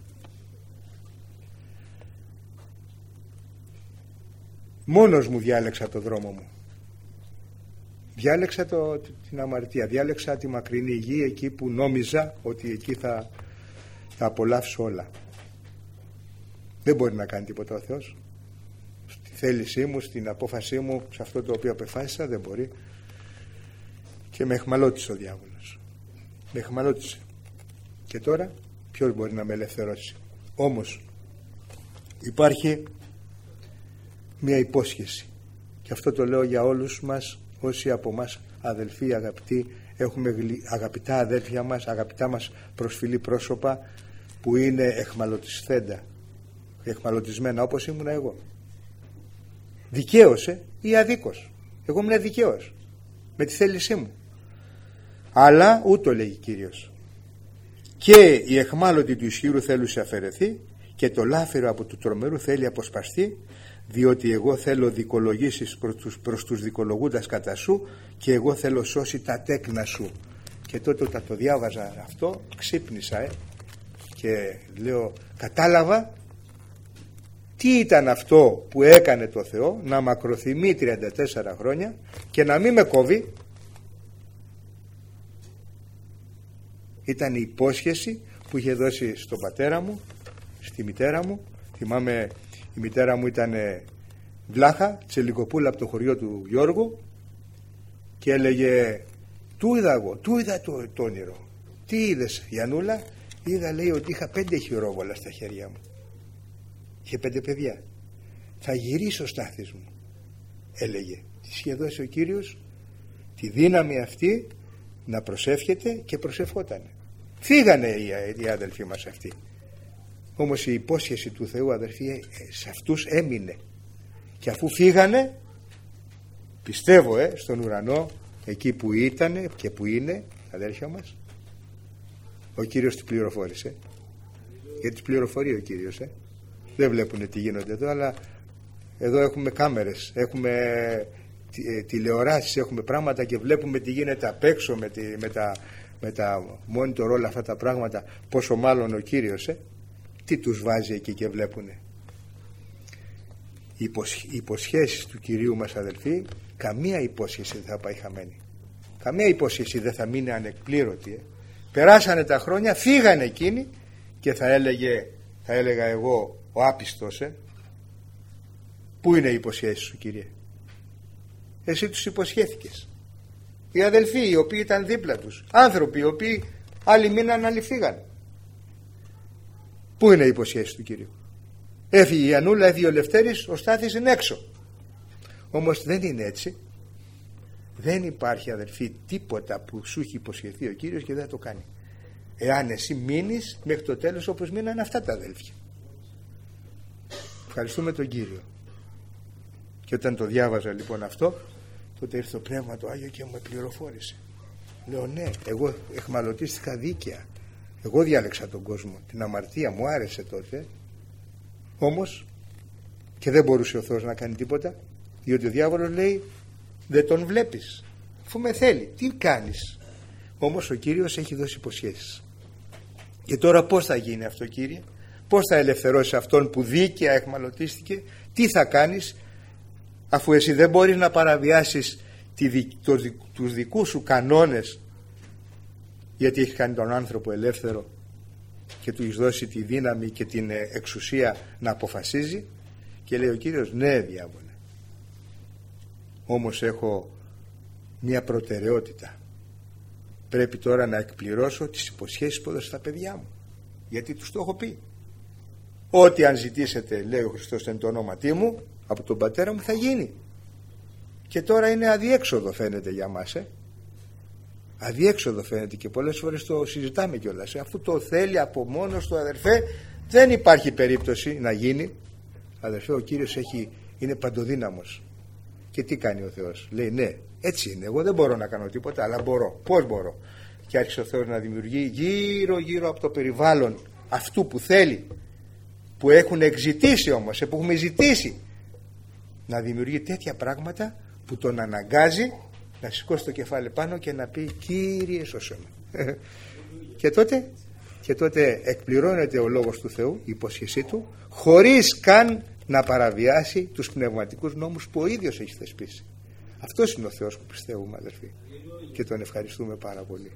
Μόνος μου διάλεξα το δρόμο μου. Διάλεξα το, την αμαρτία. Διάλεξα τη μακρινή γη, εκεί που νόμιζα ότι εκεί θα, θα απολαύσω όλα. Δεν μπορεί να κάνει τίποτα ο Θεός. Στη θέλησή μου, στην απόφασή μου, σε αυτό το οποίο απεφάσισα, δεν μπορεί. Και με εχμαλώτησε ο διάβολος. Με εχμαλώτησε. Και τώρα ποιος μπορεί να με ελευθερώσει? Όμως υπάρχει μια υπόσχεση, και αυτό το λέω για όλους μας όσοι από μας αδελφοί αγαπητοί, έχουμε αγαπητά αδέλφια μας, αγαπητά μας προσφυλή πρόσωπα που είναι εχμαλωτισθέντα, εχμαλωτισμένα όπως ήμουν εγώ. Δικαίωσε ή αδίκως. Εγώ ήμουν δικαίος με τη θέλησή μου. Αλλά ούτω λέγει Κύριος. Και η εχμάλωτη του ισχύρου θέλουσε αφαιρεθεί και το λάφυρο από του τρομερού θέλει αποσπαστεί, διότι εγώ θέλω δικολογήσεις προς τους, προς τους δικολογούντας κατά σου και εγώ θέλω σώσει τα τέκνα σου. Και τότε όταν το διάβαζα αυτό ξύπνησα ε, και λέω κατάλαβα τι ήταν αυτό που έκανε το Θεό να μακροθυμεί τριάντα τέσσερα χρόνια και να μην με κόβει. Ήταν η υπόσχεση που είχε δώσει στον πατέρα μου, στη μητέρα μου. Θυμάμαι η μητέρα μου ήταν βλάχα, τσελικοπούλα από το χωριό του Γιώργου και έλεγε του είδα εγώ, του είδα το, το όνειρο. Τι είδες Γιαννούλα? Είδα, λέει, ότι είχα πέντε χειρόβολα στα χέρια μου. Είχε πέντε παιδιά. Θα γυρίσει ο στάθης μου, έλεγε. Της είχε δώσει ο Κύριος τη δύναμη αυτή να προσεύχεται και προσευχότανε. Φύγανε οι, οι αδελφοί μας αυτοί. Όμως η υπόσχεση του Θεού, αδελφοί, σε αυτούς έμεινε. Και αφού φύγανε, πιστεύω ε, στον ουρανό, εκεί που ήτανε και που είναι αδέλφια μας, ο Κύριος τους πληροφόρησε. Γιατί τους πληροφορεί ο Κύριος ε. Δεν βλέπουν τι γίνονται εδώ, αλλά εδώ έχουμε κάμερες, έχουμε τηλεοράσεις, έχουμε πράγματα και βλέπουμε τι γίνεται απ' έξω με, τη, με τα, με τα monitor, όλα αυτά τα πράγματα. Πόσο μάλλον ο Κύριος ε, τι τους βάζει εκεί και βλέπουνε. Οι υποσχέσεις του Κυρίου μας, αδελφοί, καμία υπόσχεση δεν θα πάει χαμένη. Καμία υπόσχεση δεν θα μείνει ανεκπλήρωτη ε. Περάσανε τα χρόνια, φύγανε εκείνοι και θα έλεγε, θα έλεγα εγώ, ο άπιστος ε, πού είναι οι υποσχέσεις σου, Κύριε? Εσύ τους υποσχέθηκες. Οι αδελφοί οι οποίοι ήταν δίπλα τους, άνθρωποι οι οποίοι άλλοι μείναν, άλλοι φύγαν. Πού είναι οι υποσχέσεις του Κύριου? Έφυγε η Ανούλα, έφυγε ο Λευτέρης, ο Στάθης είναι έξω. Όμως δεν είναι έτσι. Δεν υπάρχει, αδελφοί, τίποτα που σου έχει υποσχεθεί ο Κύριος και δεν το κάνει. Εάν εσύ μείνεις μέχρι το τέλος όπως μείναν αυτά τα αδέλφια. Ευχαριστούμε τον Κύριο. Και όταν το διάβαζα λοιπόν αυτό, τότε ήρθε το Πνεύμα το Άγιο και μου πληροφόρησε. Λέω ναι, εγώ εχμαλωτίστηκα δίκαια. Εγώ διάλεξα τον κόσμο, την αμαρτία μου άρεσε τότε. Όμως και δεν μπορούσε ο Θεός να κάνει τίποτα, διότι ο διάβολος λέει δεν τον βλέπεις, αφού με θέλει, τι κάνεις? Όμως ο Κύριος έχει δώσει υποσχέσεις. Και τώρα πώς θα γίνει αυτό, Κύριε? Πώς θα ελευθερώσει αυτόν που δίκαια εχμαλωτίστηκε? Τι θα κάνεις αφού εσύ δεν μπορείς να παραβιάσεις τη, το, τους δικούς σου κανόνες, γιατί έχει κάνει τον άνθρωπο ελεύθερο και του έχει δώσει τη δύναμη και την εξουσία να αποφασίζει? Και λέει ο Κύριος ναι, διάβολε, όμως έχω μια προτεραιότητα. Πρέπει τώρα να εκπληρώσω τις υποσχέσεις που έδωσα στα παιδιά μου, γιατί τους το έχω πει. Ό,τι αν ζητήσετε, λέει ο Χριστός, εν το ονόματί μου, από τον πατέρα μου θα γίνει. Και τώρα είναι αδιέξοδο φαίνεται για μας ε. Αδιέξοδο φαίνεται και πολλές φορές το συζητάμε κιόλας ε. Αφού το θέλει από μόνος του, αδερφέ, δεν υπάρχει περίπτωση να γίνει. Αδερφέ, ο Κύριος έχει, είναι παντοδύναμος. Και τι κάνει ο Θεός? Λέει ναι, έτσι είναι, εγώ δεν μπορώ να κάνω τίποτα, αλλά μπορώ. Πώς μπορώ? Και άρχισε ο Θεός να δημιουργεί γύρω γύρω από το περιβάλλον αυτού που θέλει, που έχουν εξητήσει όμως, που έχουμε ζητήσει, να δημιουργεί τέτοια πράγματα που τον αναγκάζει να σηκώσει το κεφάλι πάνω και να πει Κύριε σώσε με. και, τότε, και τότε εκπληρώνεται ο λόγος του Θεού, η υπόσχεσή του, χωρίς καν να παραβιάσει τους πνευματικούς νόμους που ο ίδιος έχει θεσπίσει. Αυτός είναι ο Θεός που πιστεύουμε, αδερφοί, και τον ευχαριστούμε πάρα πολύ.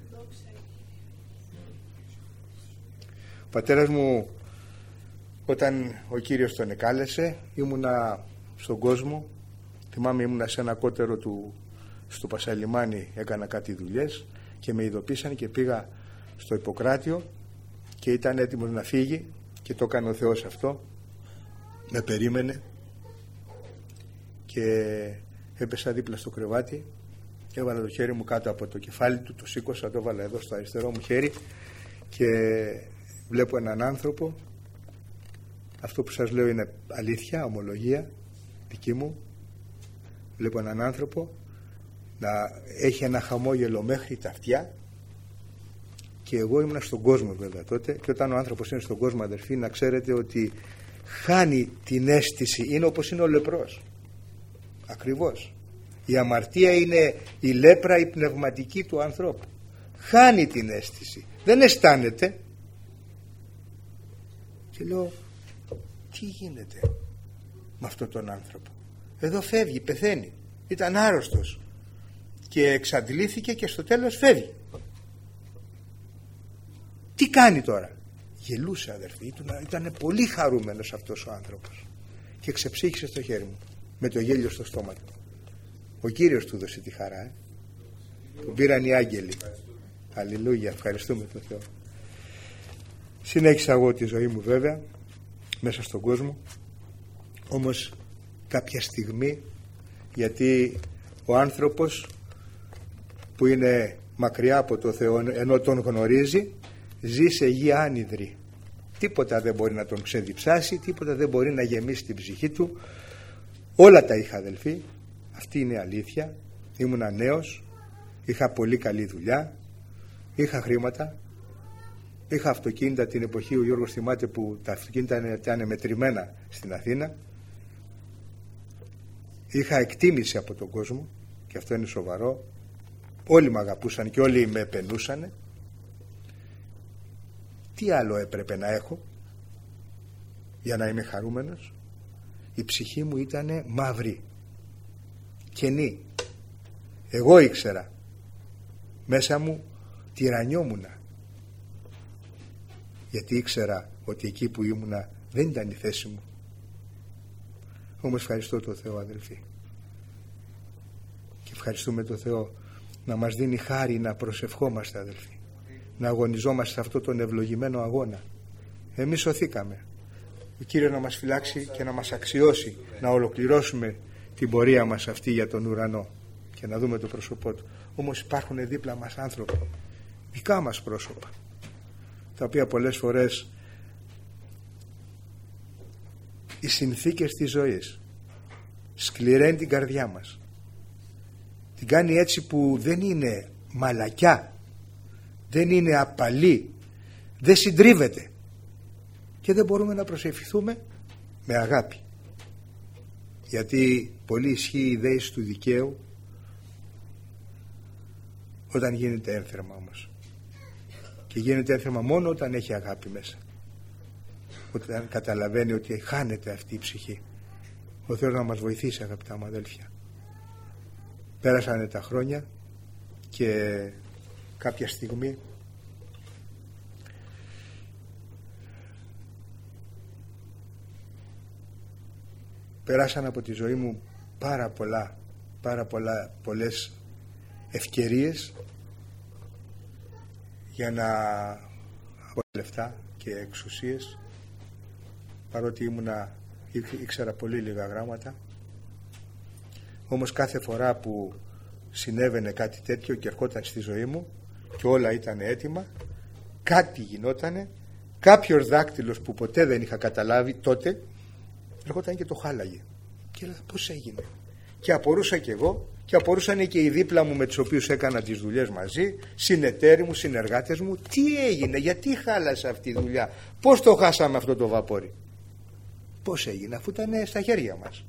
Ο πατέρας μου, όταν ο Κύριος τον εκάλεσε, ήμουνα στον κόσμο. Θυμάμαι ήμουνα σε ένα κότερο του στο Πασαλιμάνι, έκανα κάτι δουλειές και με ειδοποίησαν και πήγα στο Ιπποκράτιο και ήταν έτοιμος να φύγει και το έκανε ο Θεός αυτό. Με περίμενε και έπεσα δίπλα στο κρεβάτι Και έβαλα το χέρι μου κάτω από το κεφάλι του, το σήκωσα, το έβαλα εδώ στο αριστερό μου χέρι και βλέπω έναν άνθρωπο. Αυτό που σας λέω είναι αλήθεια, ομολογία δική μου. Βλέπω έναν άνθρωπο να έχει ένα χαμόγελο μέχρι τα αυτιά, και εγώ ήμουν στον κόσμο βέβαια τότε, και όταν ο άνθρωπος είναι στον κόσμο, αδερφοί, να ξέρετε ότι χάνει την αίσθηση, είναι όπως είναι ο λεπρός ακριβώς. Η αμαρτία είναι η λέπρα, η πνευματική του ανθρώπου. Χάνει την αίσθηση, δεν αισθάνεται. Και λέω, τι γίνεται με αυτόν τον άνθρωπο? Εδώ φεύγει, πεθαίνει, ήταν άρρωστος και εξαντλήθηκε και στο τέλος φεύγει. Τι κάνει τώρα? Γελούσε, αδερφοί, ήταν, ήταν πολύ χαρούμενος αυτός ο άνθρωπος και ξεψύχησε στο χέρι μου με το γέλιο στο στόμα του. Ο Κύριος του δώσε τη χαρά, ε? Τον πήραν οι άγγελοι. Αλληλούια, ευχαριστούμε τον Θεό. Συνέχισα εγώ τη ζωή μου βέβαια μέσα στον κόσμο, όμως κάποια στιγμή, γιατί ο άνθρωπος που είναι μακριά από το Θεό ενώ τον γνωρίζει, ζει σε γη άνυδρη. Τίποτα δεν μπορεί να τον ξεδιψάσει, τίποτα δεν μπορεί να γεμίσει την ψυχή του. Όλα τα είχα, αδελφοί, αυτή είναι η αλήθεια. Ήμουνα νέος, είχα πολύ καλή δουλειά, είχα χρήματα, είχα αυτοκίνητα. Την εποχή ο Γιώργος θυμάται που τα αυτοκίνητα ήταν μετρημένα στην Αθήνα. Είχα εκτίμηση από τον κόσμο, και αυτό είναι σοβαρό. Όλοι με αγαπούσαν και όλοι με επενούσαν. Τι άλλο έπρεπε να έχω για να είμαι χαρούμενος? Η ψυχή μου ήταν μαύρη, κενή. Εγώ ήξερα, μέσα μου τυραννιόμουνα, γιατί ήξερα ότι εκεί που ήμουνα δεν ήταν η θέση μου. Όμως ευχαριστώ τον Θεό, αδελφοί, και ευχαριστούμε τον Θεό να μας δίνει χάρη να προσευχόμαστε, αδελφοί, να αγωνιζόμαστε σε αυτόν τον ευλογημένο αγώνα. Εμείς σωθήκαμε. Ο Κύριος να μας φυλάξει και να μας αξιώσει να ολοκληρώσουμε την πορεία μας αυτή για τον ουρανό και να δούμε το πρόσωπό του. Όμως υπάρχουν δίπλα μας άνθρωποι, δικά μας πρόσωπα, τα οποία πολλές φορές οι συνθήκες της ζωής σκληραίνει την καρδιά μας, την κάνει έτσι που δεν είναι μαλακιά, δεν είναι απαλή, δεν συντρίβεται, και δεν μπορούμε να προσευχηθούμε με αγάπη, γιατί πολύ ισχύει η δέηση του δικαίου όταν γίνεται ένθερμα, όμως, και γίνεται ένθερμα μόνο όταν έχει αγάπη μέσα, όταν καταλαβαίνει ότι χάνεται αυτή η ψυχή. Ο Θεός να μας βοηθήσει, αγαπητά μου αδέλφια. Πέρασανε τα χρόνια και κάποια στιγμή περάσαν από τη ζωή μου πάρα πολλά, πάρα πολλά, πολλές ευκαιρίες για να έχω λεφτά και εξουσίες, παρότι ήμουνα, ήξερα πολύ λίγα γράμματα. Όμως κάθε φορά που συνέβαινε κάτι τέτοιο και ερχόταν στη ζωή μου και όλα ήταν έτοιμα, κάτι γινότανε, κάποιος δάκτυλος που ποτέ δεν είχα καταλάβει τότε ερχόταν και το χάλαγε και έλεγα πώς έγινε, και απορούσα και εγώ και απορούσαν και οι δίπλα μου με τους οποίους έκανα τις δουλειές μαζί, συνεταίροι μου, συνεργάτες μου, τι έγινε, γιατί χάλασε αυτή η δουλειά, πώς το χάσαμε αυτό το βαπόρι, πώς έγινε, αφού ήταν στα χέρια μας.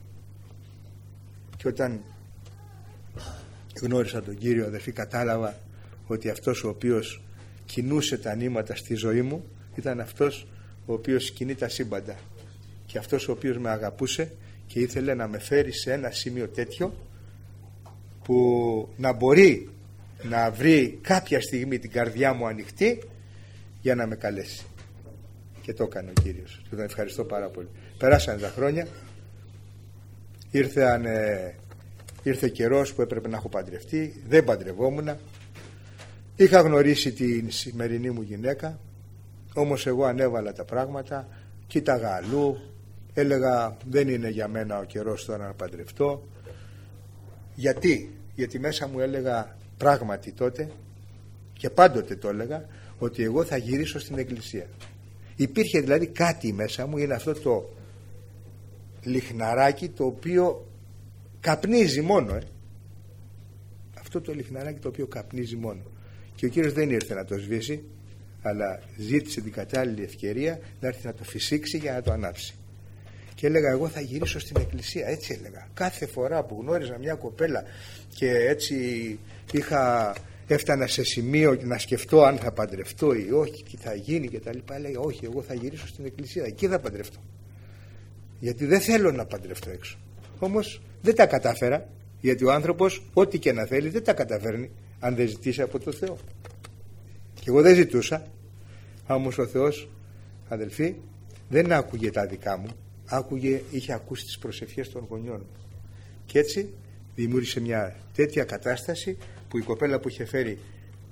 Και όταν γνώρισα τον Κύριο, αδερφοί, κατάλαβα ότι αυτός ο οποίος κινούσε τα νήματα στη ζωή μου ήταν αυτός ο οποίος κινεί τα σύμπαντα, και αυτός ο οποίος με αγαπούσε και ήθελε να με φέρει σε ένα σημείο τέτοιο που να μπορεί να βρει κάποια στιγμή την καρδιά μου ανοιχτή για να με καλέσει. Και το έκανε ο Κύριος. Τον ευχαριστώ πάρα πολύ. Περάσανε τα χρόνια, ήρθε, ε, ήρθε καιρός που έπρεπε να έχω παντρευτεί, δεν παντρευόμουν, είχα γνωρίσει την σημερινή μου γυναίκα, όμως εγώ ανέβαλα τα πράγματα, κοίταγα αλλού, έλεγα δεν είναι για μένα ο καιρός τώρα να παντρευτώ. Γιατί, γιατί μέσα μου έλεγα πράγματι τότε και πάντοτε το έλεγα ότι εγώ θα γυρίσω στην εκκλησία. Υπήρχε δηλαδή κάτι μέσα μου, είναι αυτό το λιχναράκι το οποίο καπνίζει μόνο ε. αυτό το λιχναράκι το οποίο καπνίζει μόνο, και ο Κύριος δεν ήρθε να το σβήσει, αλλά ζήτησε την κατάλληλη ευκαιρία να έρθει να το φυσήξει για να το ανάψει. Και έλεγα εγώ θα γυρίσω στην εκκλησία, έτσι έλεγα. Κάθε φορά που γνώριζα μια κοπέλα και έτσι είχα, έφτανα σε σημείο να σκεφτώ αν θα παντρευτώ ή όχι, τι θα γίνει και τα λοιπά, έλεγα όχι, εγώ θα γυρίσω στην εκκλησία, εκεί θα παντρευτώ, γιατί δεν θέλω να παντρευτώ έξω. Όμως δεν τα κατάφερα, γιατί ο άνθρωπος ό,τι και να θέλει δεν τα καταφέρνει αν δεν ζητήσει από το Θεό. Και εγώ δεν ζητούσα, όμως ο Θεός, αδελφοί, δεν άκουγε τα δικά μου, άκουγε, είχε ακούσει τις προσευχές των γονιών μου. Και έτσι δημιούργησε μια τέτοια κατάσταση που η κοπέλα που είχε φέρει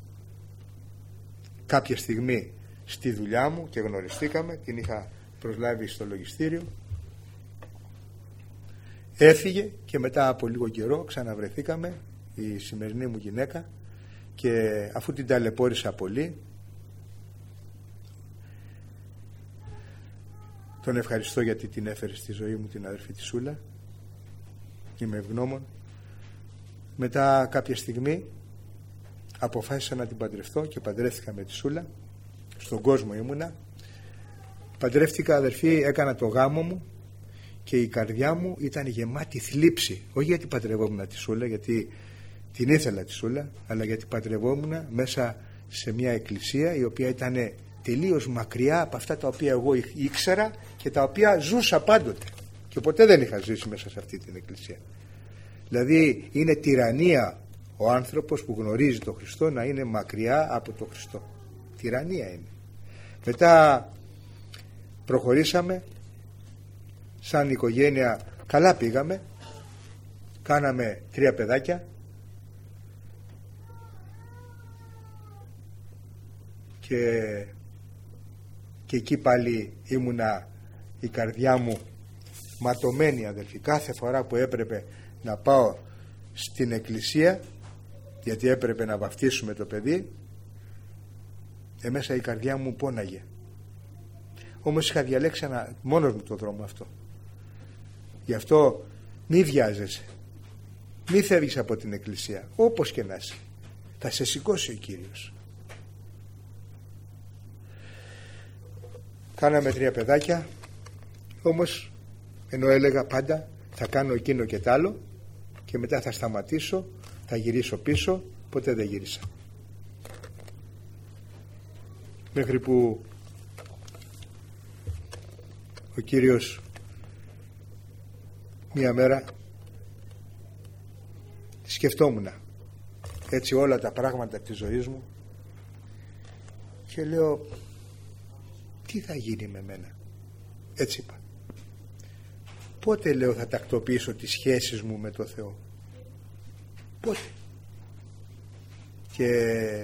κάποια στιγμή στη δουλειά μου και γνωριστήκαμε, την είχα προσλάβει στο λογιστήριο, έφυγε και μετά από λίγο καιρό ξαναβρεθήκαμε, η σημερινή μου γυναίκα, και αφού την ταλαιπώρησα πολύ, τον ευχαριστώ γιατί την έφερε στη ζωή μου την αδερφή τη Σούλα, είμαι ευγνώμων. Μετά κάποια στιγμή αποφάσισα να την παντρευτώ και παντρεύτηκα με τη Σούλα. Στον κόσμο ήμουνα, παντρεύτηκα, αδερφοί, έκανα το γάμο μου και η καρδιά μου ήταν γεμάτη θλίψη, όχι γιατί παντρευόμουν τη Σούλα, γιατί την ήθελα τη Σούλα, αλλά γιατί παντρευόμουν μέσα σε μια εκκλησία η οποία ήταν τελείως μακριά από αυτά τα οποία εγώ ήξερα και τα οποία ζούσα πάντοτε, και ποτέ δεν είχα ζήσει μέσα σε αυτή την εκκλησία. Δηλαδή είναι τυραννία ο άνθρωπος που γνωρίζει τον Χριστό να είναι μακριά από τον Χριστό. Τυραννία είναι. Μετά προχωρήσαμε σαν οικογένεια, καλά πήγαμε, κάναμε τρία παιδάκια και, και εκεί πάλι ήμουνα η καρδιά μου ματωμένη, αδελφοί. Κάθε φορά που έπρεπε να πάω στην εκκλησία, γιατί έπρεπε να βαφτίσουμε το παιδί, εμέσα η καρδιά μου πόναγε. Όμως είχα διαλέξει ένα, μόνος μου το δρόμο αυτό. Γι' αυτό μη βιάζεσαι, μη φεύγεις από την εκκλησία, όπως και να είσαι, θα σε σηκώσει ο Κύριος. Κάναμε τρία παιδάκια, όμως ενώ έλεγα πάντα θα κάνω εκείνο και τ' άλλο και μετά θα σταματήσω, θα γυρίσω πίσω, ποτέ δεν γύρισα. Μέχρι που ο Κύριος μία μέρα σκεφτόμουν έτσι όλα τα πράγματα της ζωής μου και λέω τι θα γίνει με μένα. Έτσι είπα, πότε, λέω, θα τακτοποιήσω τις σχέσεις μου με το Θεό, πότε? Και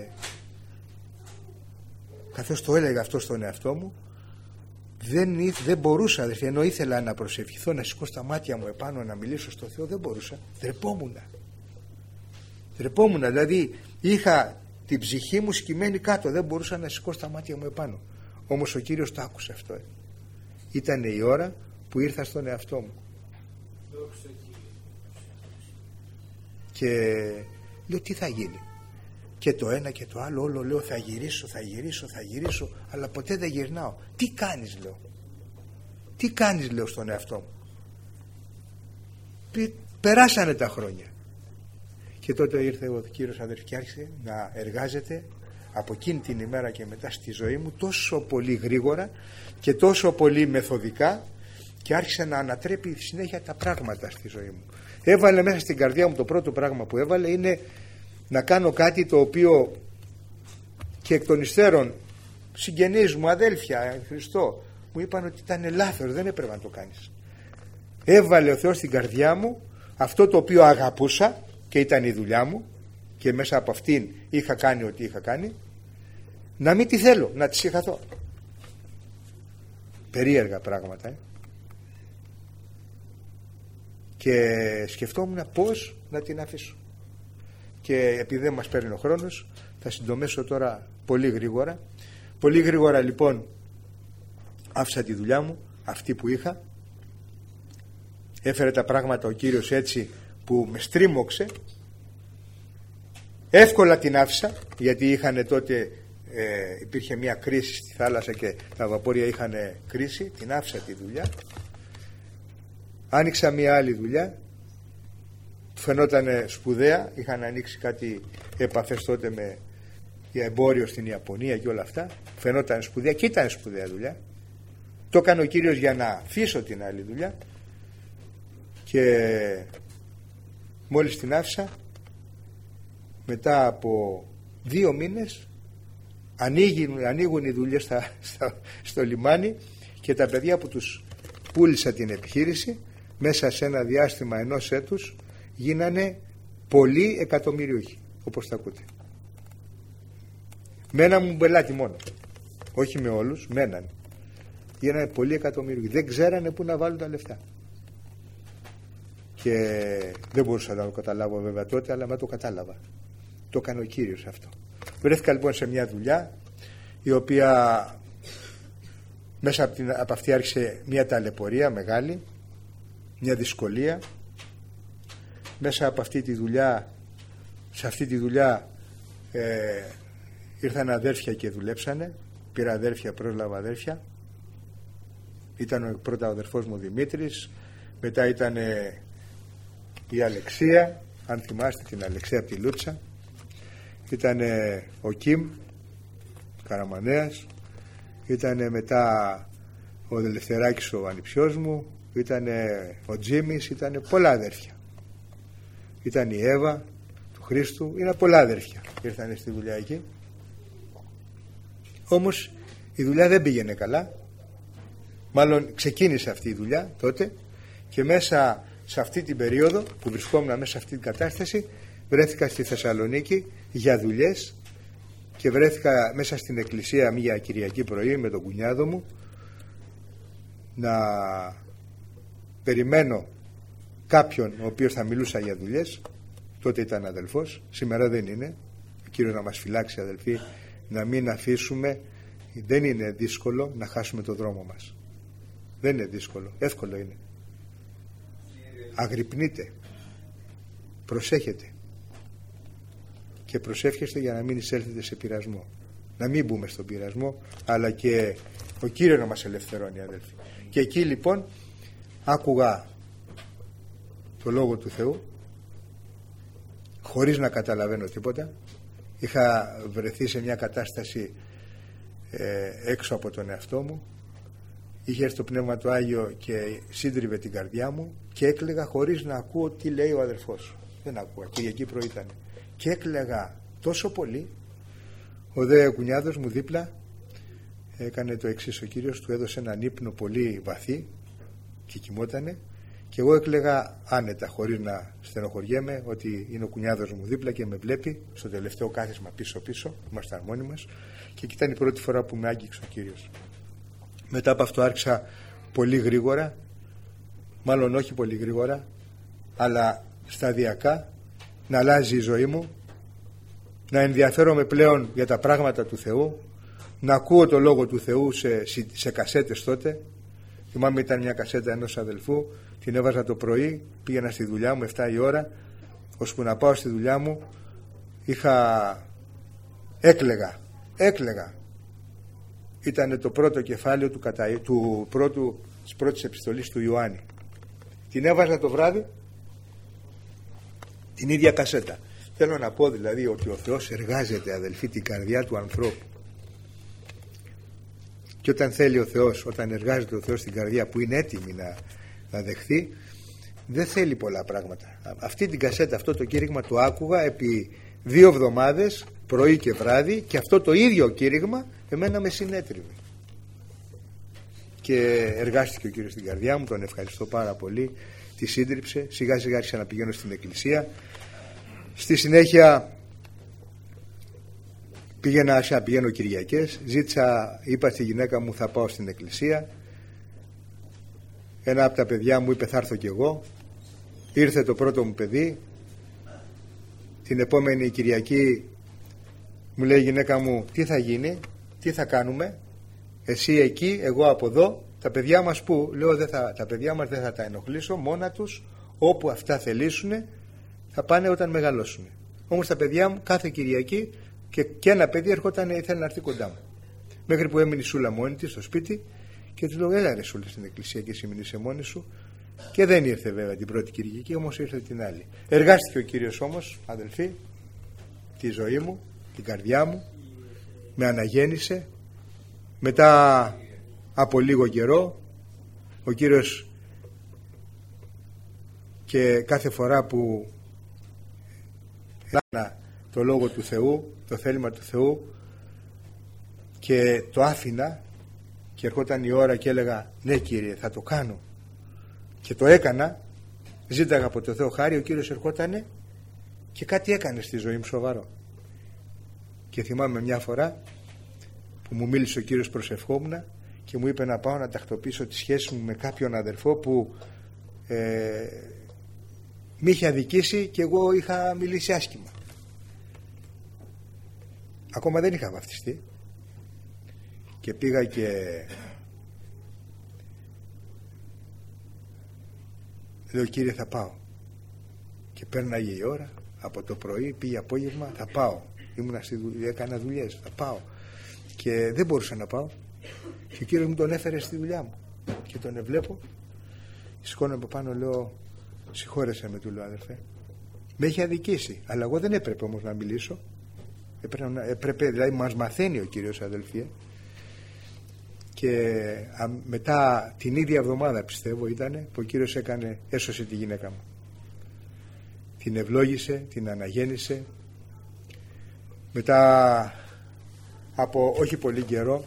καθώς το έλεγα αυτό στον εαυτό μου, δεν, δεν μπορούσα, αδερφοί, ενώ ήθελα να προσευχηθώ, να σηκώσω τα μάτια μου επάνω, να μιλήσω στο Θεό, δεν μπορούσα, ντρεπόμουν. Ντρεπόμουν, δηλαδή είχα την ψυχή μου σκυμμένη κάτω, δεν μπορούσα να σηκώσω τα μάτια μου επάνω. Όμως ο Κύριος το άκουσε αυτό. Ε. Ήταν η ώρα που ήρθα στον εαυτό μου. Και λέω τι θα γίνει. Και το ένα και το άλλο, όλο λέω θα γυρίσω, θα γυρίσω, θα γυρίσω, αλλά ποτέ δεν γυρνάω. Τι κάνεις, λέω. Τι κάνεις, λέω στον εαυτό μου. Περάσανε τα χρόνια. Και τότε ήρθε ο Κύριος, αδερφοί, και άρχισε να εργάζεται από εκείνη την ημέρα και μετά στη ζωή μου τόσο πολύ γρήγορα και τόσο πολύ μεθοδικά, και άρχισε να ανατρέπει συνέχεια τα πράγματα στη ζωή μου. Έβαλε μέσα στην καρδιά μου, το πρώτο πράγμα που έβαλε είναι να κάνω κάτι το οποίο και εκ των υστέρων συγγενείς μου, αδέλφια, Χριστό, μου είπαν ότι ήταν λάθος, δεν έπρεπε να το κάνεις. Έβαλε ο Θεός στην καρδιά μου αυτό το οποίο αγαπούσα και ήταν η δουλειά μου και μέσα από αυτήν είχα κάνει ό,τι είχα κάνει, να μην τη θέλω, να τη συγχαθώ. Περίεργα πράγματα, ε. Και σκεφτόμουν πώς να την αφήσω. και επειδή δεν μας παίρνει ο χρόνος θα συντομέσω τώρα πολύ γρήγορα. Πολύ γρήγορα λοιπόν άφησα τη δουλειά μου, αυτή που είχα, έφερε τα πράγματα ο Κύριος έτσι που με στρίμωξε, εύκολα την άφησα γιατί είχαν τότε ε, υπήρχε μια κρίση στη θάλασσα και τα βαπόρια είχαν κρίση, την άφησα τη δουλειά, άνοιξα μια άλλη δουλειά, φαινόταν σπουδαία, είχαν ανοίξει κάτι επαφές τότε με εμπόριο στην Ιαπωνία και όλα αυτά, φαινόταν σπουδαία και ήταν σπουδαία δουλειά. Το έκανε ο Κύριος για να αφήσω την άλλη δουλειά και μόλις την άφησα, μετά από δύο μήνες ανοίγουν, ανοίγουν οι δουλειές στα, στα, στο λιμάνι και τα παιδιά που τους πούλησα την επιχείρηση μέσα σε ένα διάστημα ενός έτους γίνανε πολλοί εκατομμυριούχοι, όπως τα ακούτε. Με ένα μου μπελάτι μόνο, όχι με όλους, με έναν. Γίνανε πολλοί εκατομμυριούχοι, δεν ξέρανε πού να βάλουν τα λεφτά και δεν μπορούσα να το καταλάβω βέβαια τότε, αλλά με το κατάλαβα. Το έκανε ο Κύριος αυτό. Βρέθηκα λοιπόν σε μια δουλειά η οποία μέσα από, την, από αυτή άρχισε μια ταλαιπωρία μεγάλη, μια δυσκολία. Μέσα από αυτή τη δουλειά, σε αυτή τη δουλειά ε, ήρθαν αδέρφια και δουλέψανε. Πήρα αδέρφια, πρόσλαβα αδέρφια. Ήταν πρώτα ο αδερφός μου Δημήτρης, μετά ήταν ε, η Αλεξία, αν θυμάστε την Αλεξία από τη Λούτσα, ήταν ε, ο Κιμ Καραμανέας, ήταν μετά ο Δελευθεράκης ο ανιψιός μου, ήταν ο Τζίμις, ήταν πολλά αδέρφια. Ήταν η Εύα του Χρήστου, είναι πολλά αδέρφια ήρθαν στη δουλειά εκεί. Όμως η δουλειά δεν πήγαινε καλά, μάλλον ξεκίνησε αυτή η δουλειά τότε και μέσα σε αυτή την περίοδο που βρισκόμουν μέσα σε αυτή την κατάσταση βρέθηκα στη Θεσσαλονίκη για δουλειές και βρέθηκα μέσα στην εκκλησία μια Κυριακή πρωί με τον κουνιάδο μου να περιμένω κάποιον ο οποίος θα μιλούσα για δουλειές. Τότε ήταν αδελφός, σήμερα δεν είναι. Ο Κύριος να μας φυλάξει αδελφοί, να μην αφήσουμε, δεν είναι δύσκολο να χάσουμε το δρόμο μας. Δεν είναι δύσκολο, εύκολο είναι. Αγρυπνείτε, προσέχετε και προσεύχεστε για να μην εισέλθετε σε πειρασμό, να μην μπούμε στον πειρασμό, αλλά και ο Κύριος να μας ελευθερώνει αδελφοί. Και εκεί λοιπόν άκουγα το Λόγο του Θεού χωρίς να καταλαβαίνω τίποτα. Είχα βρεθεί σε μια κατάσταση ε, έξω από τον εαυτό μου. Είχε έρθει το Πνεύμα του Άγιο και σύντριβε την καρδιά μου και έκλαιγα χωρίς να ακούω τι λέει ο αδερφός. Δεν ακούω, Κυριακή πρωί ήταν. Και έκλαιγα τόσο πολύ. Ο δε κουνιάδος μου δίπλα έκανε το εξής: ο Κύριος του έδωσε έναν ύπνο πολύ βαθύ και κοιμότανε και εγώ έκλαιγα άνετα χωρίς να στενοχωριέμαι ότι είναι ο κουνιάδος μου δίπλα και με βλέπει στο τελευταίο κάθισμα πίσω πίσω, ήμασταν μόνοι μας, και εκεί ήταν η πρώτη φορά που με άγγιξε ο Κύριος. Μετά από αυτό άρχισα πολύ γρήγορα, μάλλον όχι πολύ γρήγορα, αλλά σταδιακά να αλλάζει η ζωή μου, να ενδιαφέρομαι πλέον για τα πράγματα του Θεού, να ακούω το Λόγο του Θεού σε, σε κασέτες τότε. Θυμάμαι ήταν μια κασέτα ενός αδελφού, την έβαζα το πρωί, πήγαινα στη δουλειά μου εφτά η ώρα, ώσπου να πάω στη δουλειά μου είχα έκλαιγα, έκλαιγα. Ήταν το πρώτο κεφάλαιο του, κατα... του πρώτου, της πρώτης επιστολής του Ιωάννη. Την έβαζα το βράδυ, την ίδια κασέτα. Θέλω να πω δηλαδή ότι ο Θεός εργάζεται αδελφοί την καρδιά του ανθρώπου. Και όταν θέλει ο Θεός, όταν εργάζεται ο Θεός στην καρδιά που είναι έτοιμη να, να δεχθεί, δεν θέλει πολλά πράγματα. Αυτή την κασέτα, αυτό το κήρυγμα το άκουγα επί δύο εβδομάδες, πρωί και βράδυ, και αυτό το ίδιο κήρυγμα εμένα με συνέτριβε. Και εργάστηκε ο Κύριος στην καρδιά μου, τον ευχαριστώ πάρα πολύ, τη σύντριψε, σιγά σιγά άρχισα να πηγαίνω στην εκκλησία. Στη συνέχεια πήγαινα, άρχισα να πηγαίνω Κυριακές, ζήτησα, είπα στη γυναίκα μου θα πάω στην εκκλησία. Ένα από τα παιδιά μου είπε θα έρθω κι εγώ. Ήρθε το πρώτο μου παιδί, την επόμενη Κυριακή μου λέει η γυναίκα μου, τι θα γίνει, τι θα κάνουμε, εσύ εκεί, εγώ από εδώ, τα παιδιά μας που, λέω δεν θα, τα παιδιά μας δεν θα τα ενοχλήσω, μόνα τους όπου αυτά θελήσουν θα πάνε όταν μεγαλώσουν. Όμως τα παιδιά μου κάθε Κυριακή και, και ένα παιδί ερχόταν, ήθελε να έρθει κοντά μου. Μέχρι που έμεινε η Σούλα μόνη της στο σπίτι και του λέω, έλα ρε Σούλα στην εκκλησία και εσύ μείνεις μόνη σου. Και δεν ήρθε βέβαια την πρώτη Κυριακή, όμως ήρθε την άλλη. Εργάστηκε ο Κύριος όμως, αδελφοί, τη ζωή μου, την καρδιά μου, με αναγέννησε. Μετά από λίγο καιρό ο Κύριος, και κάθε φορά που έκανα το λόγο του Θεού, το θέλημα του Θεού, και το άφηνα και ερχόταν η ώρα και έλεγα ναι Κύριε θα το κάνω και το έκανα, ζήταγα από το Θεό χάρη, ο Κύριος ερχότανε και κάτι έκανε στη ζωή μου σοβαρό. Και θυμάμαι μια φορά που μου μίλησε ο Κύριος, προσευχόμουνα και μου είπε να πάω να τακτοποιήσω τη σχέση μου με κάποιον αδερφό που ε, μ' είχε αδικήσει και εγώ είχα μιλήσει άσχημα. Ακόμα δεν είχα βαφτιστεί και πήγα και λέω Κύριε θα πάω, και πέρναγε η ώρα από το πρωί, πήγε απόγευμα, θα πάω, ήμουνα στη δουλειά, έκανα δουλειές, θα πάω και δεν μπορούσα να πάω και ο Κύριος μου τον έφερε στη δουλειά μου και τον εβλέπω, σηκώνω από πάνω, λέω συγχώρεσαι με, του λέω αδερφέ, με είχε αδικήσει, αλλά εγώ δεν έπρεπε όμως να μιλήσω, έπρεπε, έπρεπε δηλαδή μας μαθαίνει ο Κύριος, αδελφοί. Και α, μετά την ίδια εβδομάδα πιστεύω ήτανε που ο Κύριος έκανε, έσωσε τη γυναίκα μου, την ευλόγησε, την αναγέννησε. Μετά από όχι πολύ καιρό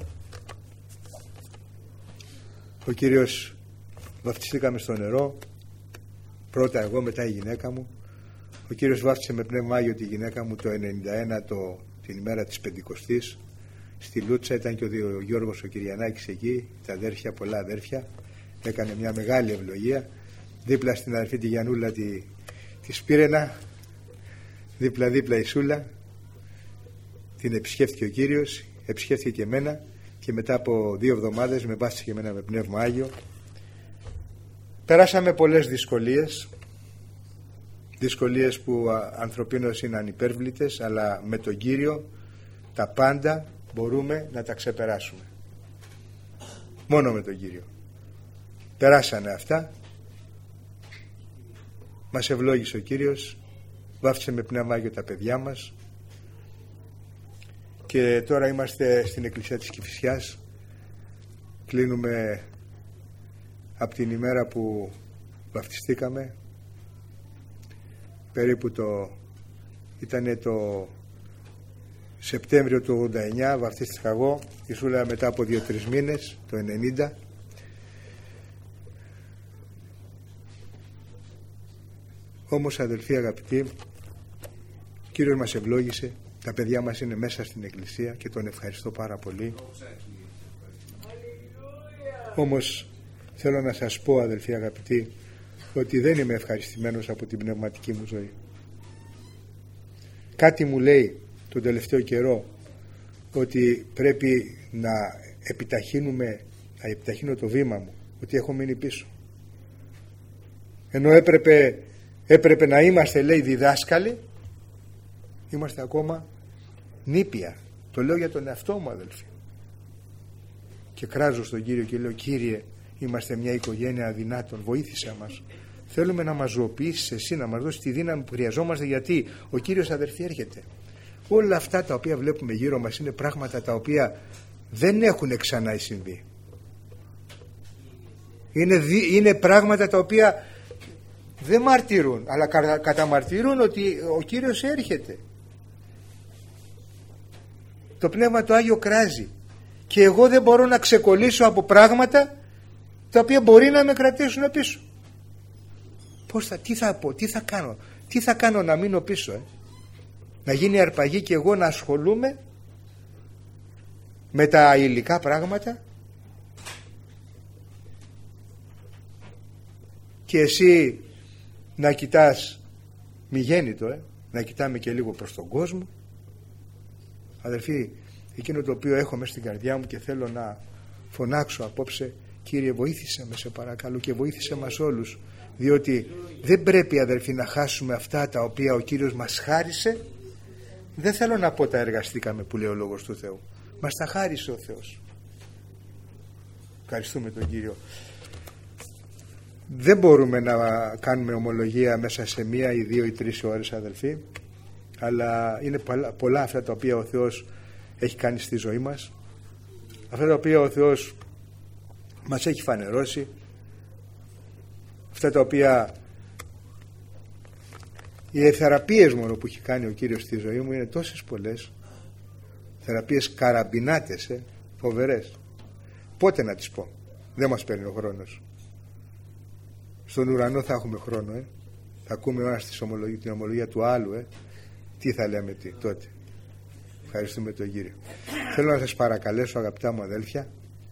ο Κύριος, βαφτιστήκαμε στο νερό, πρώτα εγώ μετά η γυναίκα μου. Ο Κύριος βάφτισε με πνεύμα Άγιο τη γυναίκα μου το ενενήντα ένα, το, την ημέρα της Πεντηκοστής στη Λούτσα. Ήταν και ο, ο Γιώργος ο Κυριανάκης εκεί, τα αδέρφια, πολλά αδέρφια, έκανε μια μεγάλη ευλογία. Δίπλα στην αδερφή τη Γιαννούλα τη, τη Σπύρενα, δίπλα δίπλα η Σούλα, την επισκέφθηκε ο Κύριος, επισκέφθηκε και εμένα και μετά από δύο εβδομάδες με βάφτισε και εμένα με πνεύμα Άγιο. Περάσαμε πολλές δυσκολίες, δυσκολίες που ανθρωπίνως είναι ανυπέρβλητες, αλλά με τον Κύριο τα πάντα μπορούμε να τα ξεπεράσουμε. Μόνο με τον Κύριο. Περάσανε αυτά, μας ευλόγησε ο Κύριος, βάφτισε με πνεύμα Άγιο τα παιδιά μας και τώρα είμαστε στην εκκλησία της Κηφισιάς. Κλείνουμε από την ημέρα που βαφτιστήκαμε, περίπου το ήτανε το Σεπτέμβριο του ογδόντα εννιά, βαφτίστηκα εγώ, η Σούλα μετά από δύο-τρεις μήνες το ενενήντα. Όμως αδελφοί αγαπητοί, ο Κύριος μας ευλόγησε, τα παιδιά μας είναι μέσα στην εκκλησία και τον ευχαριστώ πάρα πολύ. Όμως θέλω να σας πω αδελφοί αγαπητοί, ότι δεν είμαι ευχαριστημένος από την πνευματική μου ζωή. Κάτι μου λέει τον τελευταίο καιρό ότι πρέπει να επιταχύνουμε, να επιταχύνω το βήμα μου, ότι έχω μείνει πίσω, ενώ έπρεπε, έπρεπε να είμαστε, λέει, διδάσκαλοι, είμαστε ακόμα νήπια. Το λέω για τον εαυτό μου αδελφοί, και κράζω στον Κύριο και λέω Κύριε, είμαστε μια οικογένεια αδυνάτων, βοήθησέ μας, θέλουμε να μας ζωοποιήσεις εσύ, να μας δώσεις τη δύναμη που χρειαζόμαστε, γιατί ο Κύριος αδελφοί έρχεται. Όλα αυτά τα οποία βλέπουμε γύρω μας είναι πράγματα τα οποία δεν έχουν ξανά συμβεί. Είναι, είναι πράγματα τα οποία δεν μαρτυρούν, αλλά κα, καταμαρτυρούν ότι ο Κύριος έρχεται. Το Πνεύμα το Άγιο κράζει και εγώ δεν μπορώ να ξεκολλήσω από πράγματα τα οποία μπορεί να με κρατήσουν πίσω. Πώς θα, τι θα πω, τι θα κάνω, τι θα κάνω να μείνω πίσω, ε? Να γίνει αρπαγή και εγώ να ασχολούμαι με τα υλικά πράγματα και εσύ να κοιτάς μη γέννητο, ε? να κοιτάμε και λίγο προς τον κόσμο. Αδελφοί, εκείνο το οποίο έχω μέσα στην καρδιά μου και θέλω να φωνάξω απόψε, Κύριε, βοήθησε με, σε παρακαλώ, και βοήθησε μας όλους, διότι δεν πρέπει, αδελφοί, να χάσουμε αυτά τα οποία ο Κύριος μας χάρισε. Δεν θέλω να πω τα εργαστήκαμε που λέει ο Λόγος του Θεού, μας τα χάρισε ο Θεός. Ευχαριστούμε τον Κύριο. Δεν μπορούμε να κάνουμε ομολογία μέσα σε μία ή δύο ή τρεις ώρες, αδελφοί, αλλά είναι πολλά, πολλά αυτά τα οποία ο Θεός έχει κάνει στη ζωή μας, αυτά τα οποία ο Θεός μας έχει φανερώσει, αυτά τα οποία οι θεραπείες μόνο που έχει κάνει ο Κύριος στη ζωή μου είναι τόσες πολλές, θεραπείες καραμπινάτες, ε, φοβερές. Πότε να τις πω, δεν μας παίρνει ο χρόνος. Στον ουρανό θα έχουμε χρόνο, ε. Θα ακούμε ο ένας την ομολογία του άλλου, ε. Τι θα λέμε τι, τότε. Ευχαριστούμε τον Κύριο. Θέλω να σας παρακαλέσω, αγαπητά μου αδέλφια,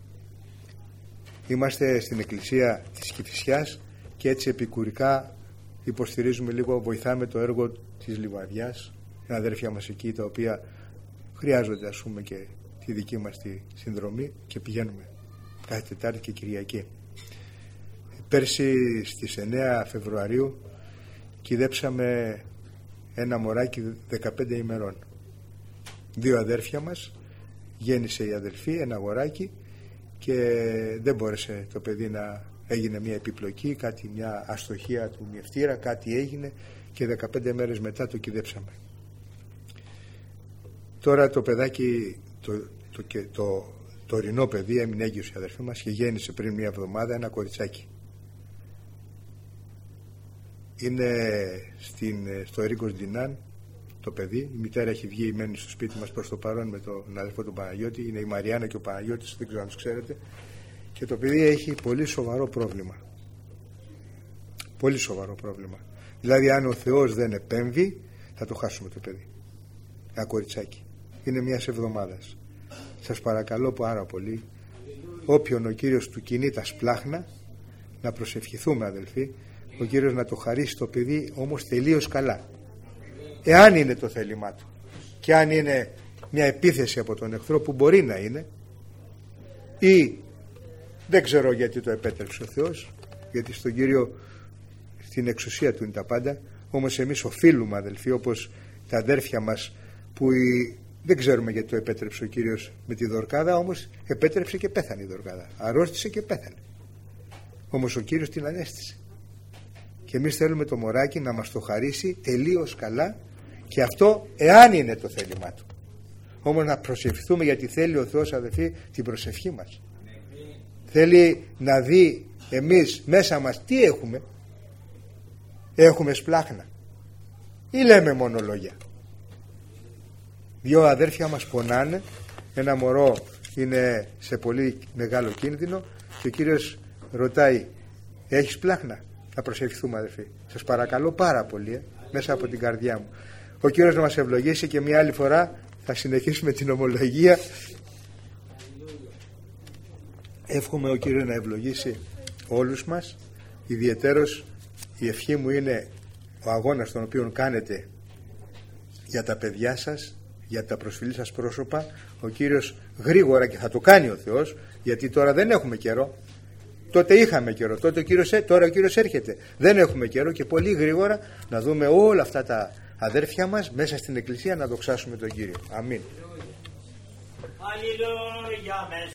είμαστε στην εκκλησία της Κηφισιάς και έτσι επικουρικά υποστηρίζουμε λίγο, βοηθάμε το έργο της Λιβαδιάς, τα αδέρφια μας εκεί, τα οποία χρειάζονται, ας πούμε, και τη δική μας τη συνδρομή, και πηγαίνουμε κάθε Τετάρτη και Κυριακή. Πέρσι στις εννέα Φεβρουαρίου κηδέψαμε ένα μωράκι δεκαπέντε ημερών. Δύο αδέρφια μας, γέννησε η αδελφή ένα αγοράκι και δεν μπόρεσε το παιδί, να έγινε μια επιπλοκή, κάτι, μια αστοχία του μυευτήρα, κάτι έγινε και δεκαπέντε μέρες μετά το κηδέψαμε. Τώρα το παιδάκι, το, το, το, το τωρινό παιδί, έμεινε έγκυος η αδερφή μας και γέννησε πριν μια εβδομάδα ένα κοριτσάκι. Είναι στην, στο Ερίκος Ντινάν το παιδί. Η μητέρα έχει βγει, μένει στο σπίτι μας προς το παρόν με τον αδελφό του Παναγιώτη. Είναι η Μαριάννα και ο Παναγιώτης, δεν ξέρω αν τους ξέρετε. Και το παιδί έχει πολύ σοβαρό πρόβλημα. Πολύ σοβαρό πρόβλημα. Δηλαδή, αν ο Θεός δεν επέμβει, θα το χάσουμε το παιδί. Ένα κοριτσάκι. Είναι μιας εβδομάδας. Σας παρακαλώ πάρα πολύ, όποιον ο Κύριος του κινεί τα σπλάχνα, να προσευχηθούμε, αδελφοί, ο Κύριος να το χαρίσει το παιδί, όμως τελείως καλά. Εάν είναι το θέλημά του και αν είναι μια επίθεση από τον εχθρό, που μπορεί να είναι, ή δεν ξέρω γιατί το επέτρεψε ο Θεός, γιατί στον Κύριο, στην εξουσία του είναι τα πάντα, όμως εμείς οφείλουμε, αδελφοί, όπως τα αδέρφια μας που η... δεν ξέρουμε γιατί το επέτρεψε ο Κύριος με τη Δορκάδα, όμως επέτρεψε και πέθανε η Δορκάδα, αρρώστησε και πέθανε, όμως ο Κύριος την ανέστησε. Και εμείς θέλουμε το μωράκι να μας το χαρίσει τελείως καλά, και αυτό εάν είναι το θέλημά του. Όμως να προσευχηθούμε, γιατί θέλει ο Θεός, αδελφοί, την προσευχή μας. Θέλει να δει εμείς μέσα μας τι έχουμε. Έχουμε σπλάχνα ή λέμε μόνο λόγια? Δύο αδέρφια μας πονάνε, ένα μωρό είναι σε πολύ μεγάλο κίνδυνο και ο Κύριος ρωτάει, έχεις πλάχνα? Να προσευχηθούμε, αδερφοί, σας παρακαλώ πάρα πολύ, ε, μέσα από την καρδιά μου. Ο Κύριος να μας ευλογήσει και μια άλλη φορά θα συνεχίσουμε την ομολογία. Εύχομαι ο Κύριος να ευλογήσει όλους μας. Ιδιαιτέρως η ευχή μου είναι ο αγώνας τον οποίο κάνετε για τα παιδιά σας, για τα προσφυλή σας πρόσωπα, ο Κύριος γρήγορα, και θα το κάνει ο Θεός, γιατί τώρα δεν έχουμε καιρό. Τότε είχαμε καιρό, τότε ο Κύριος, τώρα ο Κύριος έρχεται. Δεν έχουμε καιρό και πολύ γρήγορα να δούμε όλα αυτά τα αδέρφια μας μέσα στην εκκλησία να δοξάσουμε τον Κύριο. Αμήν.